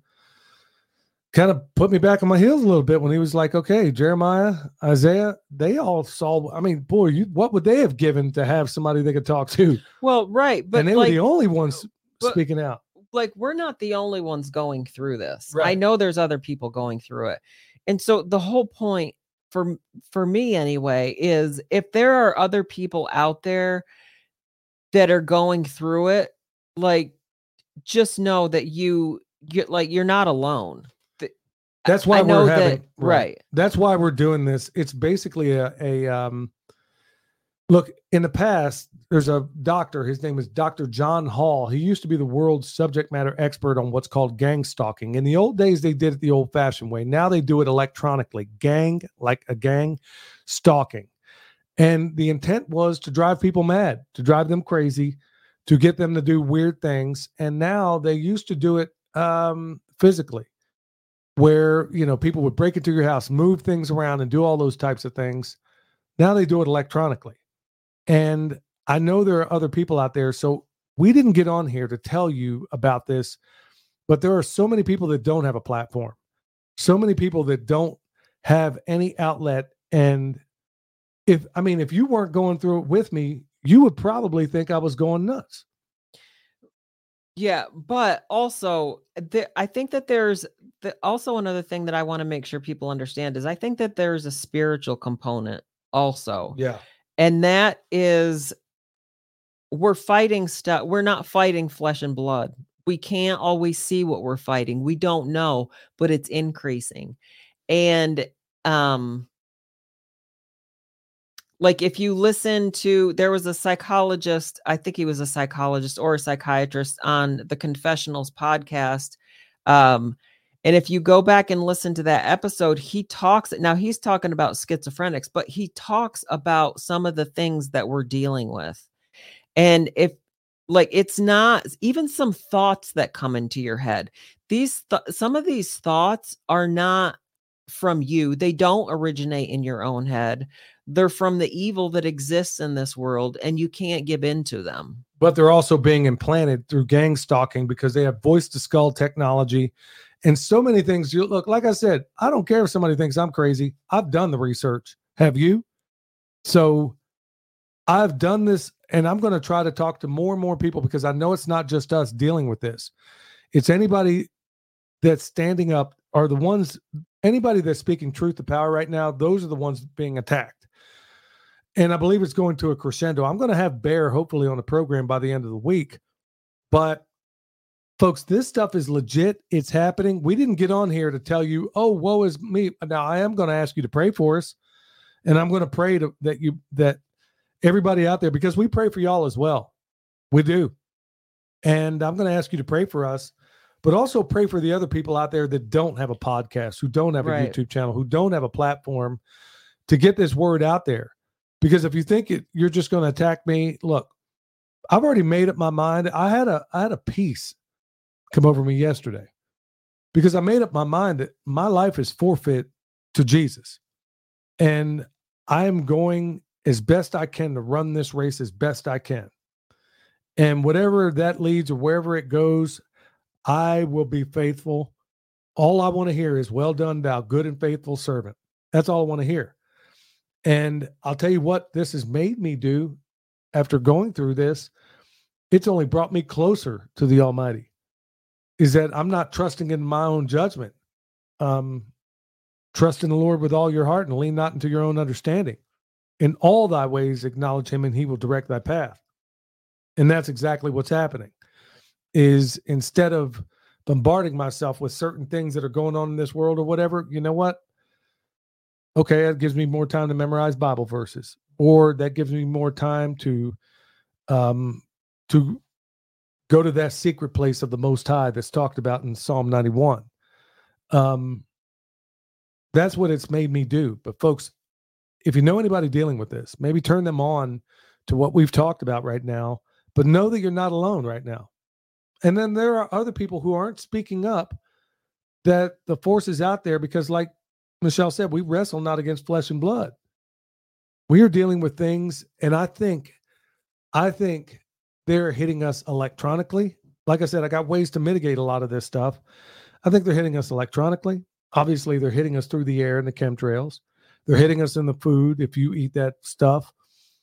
kind of put me back on my heels a little bit when he was like, okay, Jeremiah, Isaiah, they all saw, I mean, boy, you, what would they have given to have somebody they could talk to? Well, right. But and they like, were the only ones but, speaking out. Like, we're not the only ones going through this. Right. I know there's other people going through it. And so the whole point for, for me anyway, is if there are other people out there that are going through it, like, just know that you get like, you're not alone. That's why I know we're having, that, right. right. That's why we're doing this. It's basically a, a um, look, in the past, there's a doctor, his name is Doctor John Hall. He used to be the world's subject matter expert on what's called gang stalking. In the old days, they did it the old fashioned way. Now they do it electronically. Gang, like a gang, stalking. And the intent was to drive people mad, to drive them crazy, to get them to do weird things. And now they used to do it um, physically, where, you know, people would break into your house, move things around and do all those types of things. Now they do it electronically. And I know there are other people out there. So we didn't get on here to tell you about this, but there are so many people that don't have a platform, so many people that don't have any outlet. And if, I mean, if you weren't going through it with me, you would probably think I was going nuts. Yeah, but also, th- I think that there's the, also another thing that I want to make sure people understand is I think that there's a spiritual component also. Yeah. And that is, we're fighting stuff. We're not fighting flesh and blood. We can't always see what we're fighting. We don't know, but it's increasing. And, um, like if you listen to, there was a psychologist, I think he was a psychologist or a psychiatrist on the Confessionals podcast. Um, and if you go back and listen to that episode, he talks, now he's talking about schizophrenics, but he talks about some of the things that we're dealing with. And if like, it's not even some thoughts that come into your head, these, th- some of these thoughts are not from you. They don't originate in your own head. They're from the evil that exists in this world, and you can't give in to them. But they're also being implanted through gang stalking because they have voice to skull technology and so many things. You look, like I said, I don't care if somebody thinks I'm crazy. I've done the research. Have you? So I've done this, and I'm going to try to talk to more and more people because I know it's not just us dealing with this. It's anybody that's standing up are the ones, anybody that's speaking truth to power right now. Those are the ones being attacked. And I believe it's going to a crescendo. I'm going to have Bear hopefully on the program by the end of the week. But folks, this stuff is legit. It's happening. We didn't get on here to tell you, oh, woe is me. Now I am going to ask you to pray for us. And I'm going to pray to, that you, that everybody out there, because we pray for y'all as well. We do. And I'm going to ask you to pray for us, but also pray for the other people out there that don't have a podcast, who don't have a Right. YouTube channel, who don't have a platform to get this word out there. Because if you think it, you're just going to attack me, look, I've already made up my mind. I had a I had a peace come over me yesterday because I made up my mind that my life is forfeit to Jesus. And I am going as best I can to run this race as best I can. And whatever that leads or wherever it goes, I will be faithful. All I want to hear is, well done, thou good and faithful servant. That's all I want to hear. And I'll tell you what this has made me do after going through this. It's only brought me closer to the Almighty, is that I'm not trusting in my own judgment. Um, trust in the Lord with all your heart and lean not into your own understanding. In all thy ways acknowledge him and he will direct thy path. And that's exactly what's happening, is instead of bombarding myself with certain things that are going on in this world or whatever, you know what? Okay, that gives me more time to memorize Bible verses, or that gives me more time to um, to go to that secret place of the Most High that's talked about in Psalm ninety-one. Um, that's what it's made me do. But folks, if you know anybody dealing with this, maybe turn them on to what we've talked about right now, but know that you're not alone right now. And then there are other people who aren't speaking up, that the force is out there, because like Michelle said, we wrestle not against flesh and blood. We are dealing with things, and I think, I think they're hitting us electronically. Like I said, I got ways to mitigate a lot of this stuff. I think they're hitting us electronically. Obviously, they're hitting us through the air and the chemtrails. They're hitting us in the food if you eat that stuff.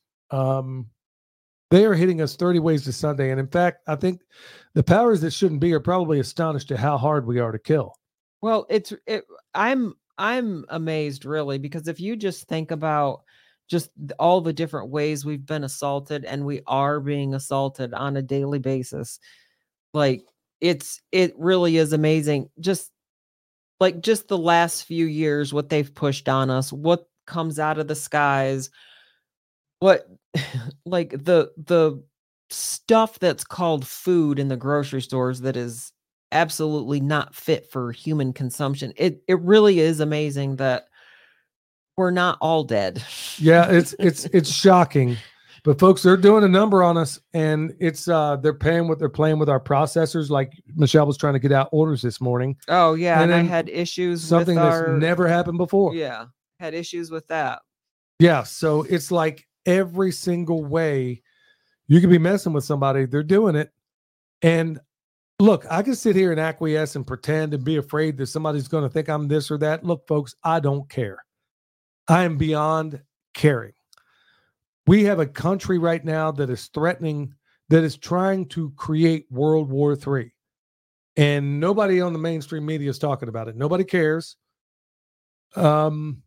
Um, they are hitting us thirty ways to Sunday. And in fact, I think the powers that shouldn't be are probably astonished at how hard we are to kill. Well, it's it, I'm I'm amazed, really, because if you just think about just all the different ways we've been assaulted, and we are being assaulted on a daily basis, like it's it really is amazing. Just like just the last few years, what they've pushed on us, what comes out of the skies, what like the the stuff that's called food in the grocery stores that is absolutely not fit for human consumption. It it really is amazing that we're not all dead. Yeah, it's it's it's shocking. But folks, they're doing a number on us, and it's uh they're paying what they're playing with our processors. Like Michelle was trying to get out orders this morning. Oh yeah, and, and I had issues something with that's our, never happened before. Yeah, had issues with that. Yeah, so it's like every single way you could be messing with somebody, they're doing it. And look, I can sit here and acquiesce and pretend and be afraid that somebody's going to think I'm this or that. Look, folks, I don't care. I am beyond caring. We have a country right now that is threatening, that is trying to create World War Three. And nobody on the mainstream media is talking about it. Nobody cares. Um,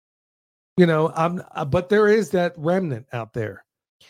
you know, I'm, but there is that remnant out there.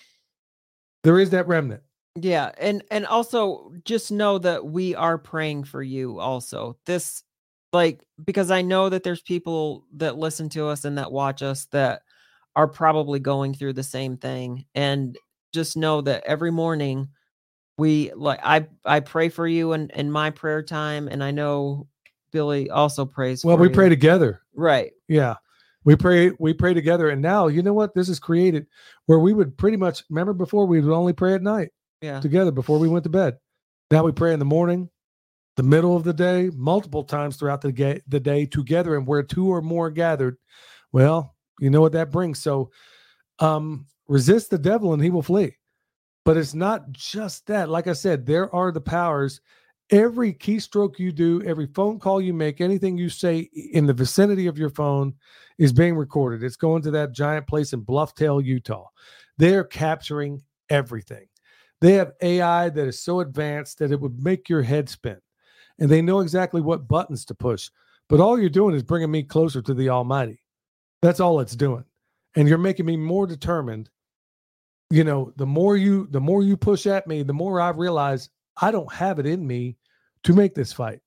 There is that remnant. Yeah, and and also just know that we are praying for you also. This, like, because I know that there's people that listen to us and that watch us that are probably going through the same thing. And just know that every morning we like I I pray for you in, in my prayer time, and I know Billy also prays well, for we you. pray together. Right. Yeah. We pray, we pray together. And now, you know what? This is created where we would pretty much, remember before we would only pray at night. Yeah. Together before we went to bed. Now we pray in the morning, the middle of the day, multiple times throughout the, ga- the day together. And where two or more gathered, well, you know what that brings. So um, resist the devil and he will flee. But it's not just that. Like I said, there are the powers. Every keystroke you do, every phone call you make, anything you say in the vicinity of your phone is being recorded. It's going to that giant place in Blufftail, Utah. They're capturing everything. They have A I that is so advanced that it would make your head spin. And they know exactly what buttons to push. But all you're doing is bringing me closer to the Almighty. That's all it's doing. And you're making me more determined. You know, the more you the more you push at me, the more I realize I don't have it in me to make this fight.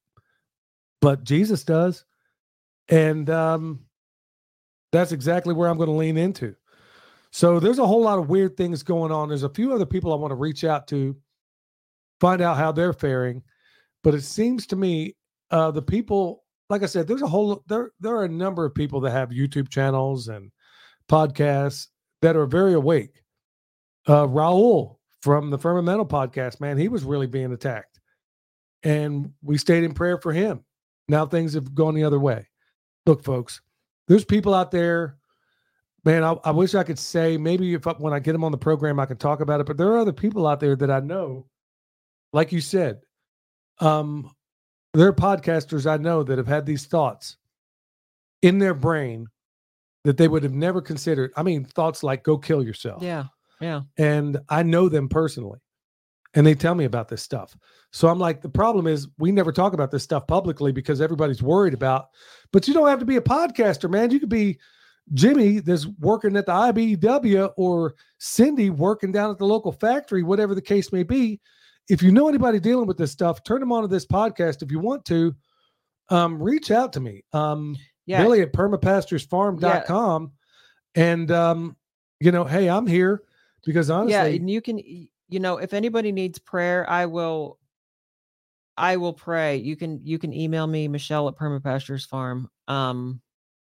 But Jesus does. And um, that's exactly where I'm going to lean into. So there's a whole lot of weird things going on. There's a few other people I want to reach out to, find out how they're faring. But it seems to me uh, the people, like I said, there's a whole, there, there are a number of people that have YouTube channels and podcasts that are very awake. Uh, Raul from the Firmamental podcast, man, he was really being attacked. And we stayed in prayer for him. Now things have gone the other way. Look, folks, there's people out there, man, I, I wish I could say, maybe if I, when I get them on the program, I can talk about it, but there are other people out there that I know, like you said, um, there are podcasters I know that have had these thoughts in their brain that they would have never considered. I mean, thoughts like go kill yourself. Yeah. Yeah. And I know them personally, and they tell me about this stuff. So I'm like, the problem is we never talk about this stuff publicly because everybody's worried about, but you don't have to be a podcaster, man. You could be Jimmy that's working at the I B E W or Cindy working down at the local factory, whatever the case may be. If you know anybody dealing with this stuff, turn them onto this podcast. If you want to, um, reach out to me. Um, Yeah. Billy at permapastures farm dot com. Yeah. And, um, you know, hey, I'm here because honestly. Yeah. And you can, you know, if anybody needs prayer, I will, I will pray. You can, you can email me, Michelle at Permapastures Farm. Um,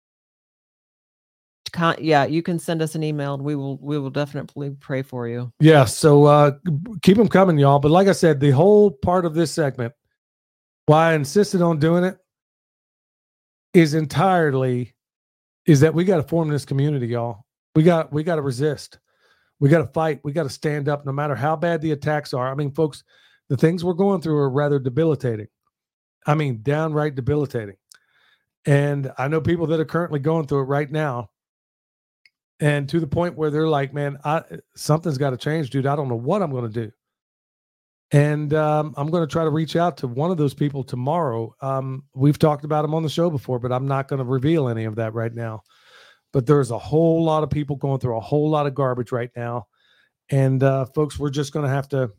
Con- yeah, you can send us an email and we will we will definitely pray for you. Yeah, so uh, keep them coming, y'all. But like I said, the whole part of this segment, why I insisted on doing it, is entirely is that we got to form this community, y'all. We got we got to resist. We got to fight. We got to stand up, no matter how bad the attacks are. I mean, folks, the things we're going through are rather debilitating. I mean, downright debilitating. And I know people that are currently going through it right now. And to the point where they're like, man, I, something's got to change, dude. I don't know what I'm going to do. And um, I'm going to try to reach out to one of those people tomorrow. Um, we've talked about him on the show before, but I'm not going to reveal any of that right now. But there's a whole lot of people going through a whole lot of garbage right now. And uh, folks, we're just going to have to,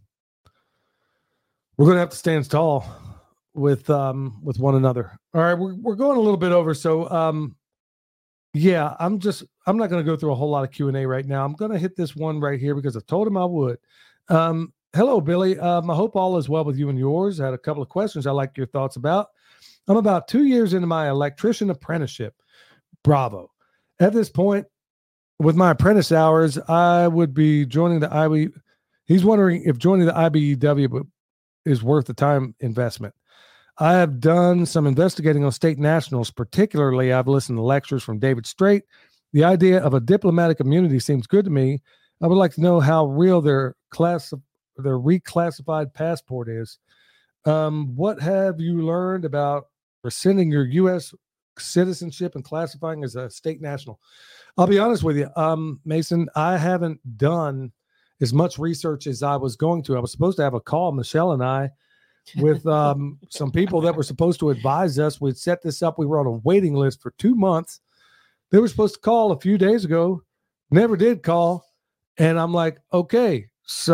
we're going to have to stand tall with, um, with one another. All right. We're, we're going a little bit over. So, um, yeah, I'm just, I'm not going to go through a whole lot of Q and A right now. I'm going to hit this one right here because I told him I would. Um, hello, Billy. Um, I hope all is well with you and yours. I had a couple of questions I'd like your thoughts about. I'm about two years into my electrician apprenticeship. Bravo. At this point, with my apprentice hours, I would be joining the I B. He's wondering if joining the I B E W is worth the time investment. I have done some investigating on state nationals. Particularly, I've listened to lectures from David Straight. The idea of a diplomatic immunity seems good to me. I would like to know how real their class, their reclassified passport is. Um, what have you learned about rescinding your U S citizenship and classifying as a state national? I'll be honest with you, um, Mason, I haven't done as much research as I was going to. I was supposed to have a call, Michelle and I, with um, some people that were supposed to advise us. We'd set this up. We were on a waiting list for two months. They were supposed to call a few days ago, never did call. And I'm like, okay,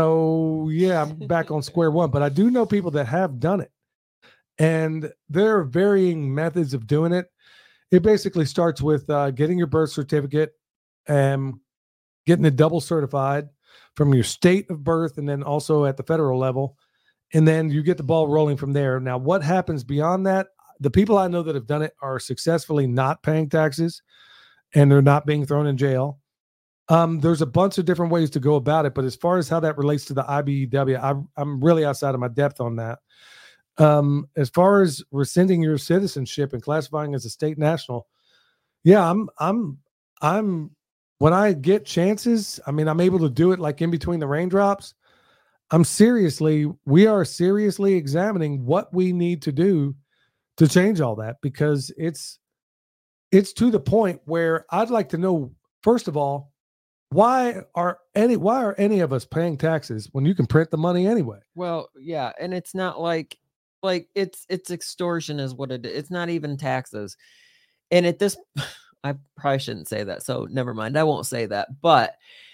so yeah, I'm back on square one. But I do know people that have done it. And there are varying methods of doing it. It basically starts with uh, getting your birth certificate and getting it double certified from your state of birth and then also at the federal level. And then you get the ball rolling from there. Now, what happens beyond that? The people I know that have done it are successfully not paying taxes and they're not being thrown in jail. Um, there's a bunch of different ways to go about it. But as far as how that relates to the I B E W, I, I'm really outside of my depth on that. Um, as far as rescinding your citizenship and classifying as a state national, yeah, I'm, I'm, I'm, when I get chances, I mean, I'm able to do it like in between the raindrops. I'm seriously, we are seriously examining what we need to do to change all that, because it's, it's to the point where I'd like to know, first of all, why are any, why are any of us paying taxes when you can print the money anyway? Well, yeah. And it's not like, like it's, it's extortion is what it is. It's not even taxes. And at this, I probably shouldn't say that. So never mind. I won't say that, but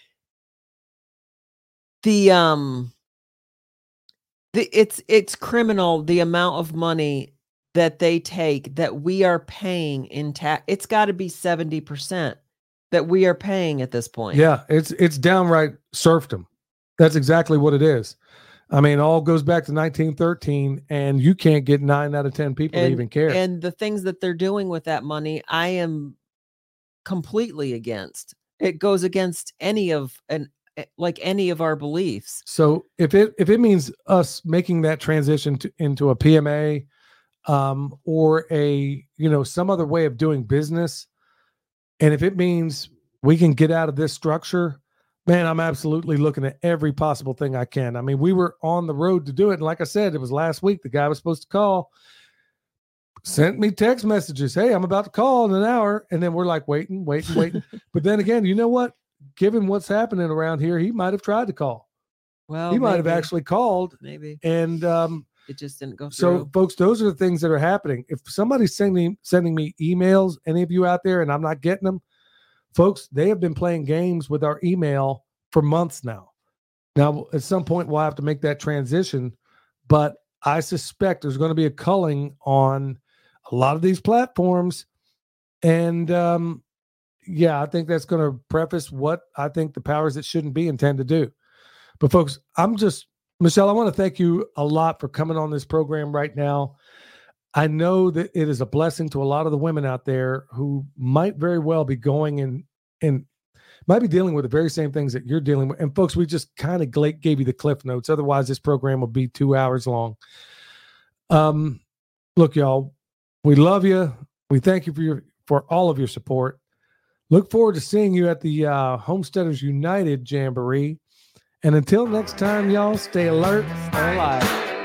the, um, The, it's it's criminal, the amount of money that they take that we are paying in tax. It's got to be seventy percent that we are paying at this point. Yeah, it's it's downright serfdom. That's exactly what it is. I mean, all goes back to nineteen thirteen, and you can't get nine out of ten people and, to even care. And the things that they're doing with that money, I am completely against. It goes against any of an like any of our beliefs. So if it if it means us making that transition to, into a P M A um, or a, you know, some other way of doing business, And if it means we can get out of this structure, man, I'm absolutely looking at every possible thing I can. I mean, we were on the road to do it. And like I said, it was last week. The guy was supposed to call, sent me text messages. Hey, I'm about to call in an hour. And then we're like waiting, waiting, waiting. But then again, you know what? Given what's happening around here, he might have tried to call. Well, he might maybe. have actually called. Maybe. And um, it just didn't go through. So, folks, those are the things that are happening. If somebody's sending sending me emails, any of you out there, and I'm not getting them, folks, they have been playing games with our email for months now. Now, at some point, we'll have to make that transition, but I suspect there's going to be a culling on a lot of these platforms. And, um, yeah, I think that's going to preface what I think the powers that shouldn't be intend to do. But, folks, I'm just, Michelle, I want to thank you a lot for coming on this program right now. I know that it is a blessing to a lot of the women out there who might very well be going and, and might be dealing with the very same things that you're dealing with. And, folks, we just kind of gave you the cliff notes. Otherwise, this program will be two hours long. Um, look, y'all, we love you. We thank you for your for all of your support. Look forward to seeing you at the uh, Homesteaders United Jamboree. And until next time, y'all, stay alert, stay alive.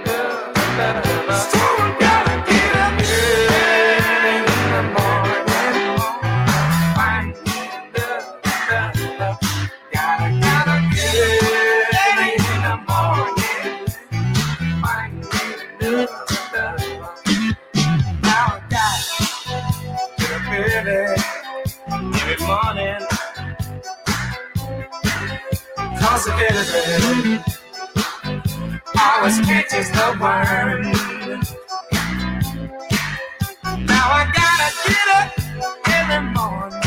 Every morning, cause of it, always catches the worm. Now I gotta get up every morning.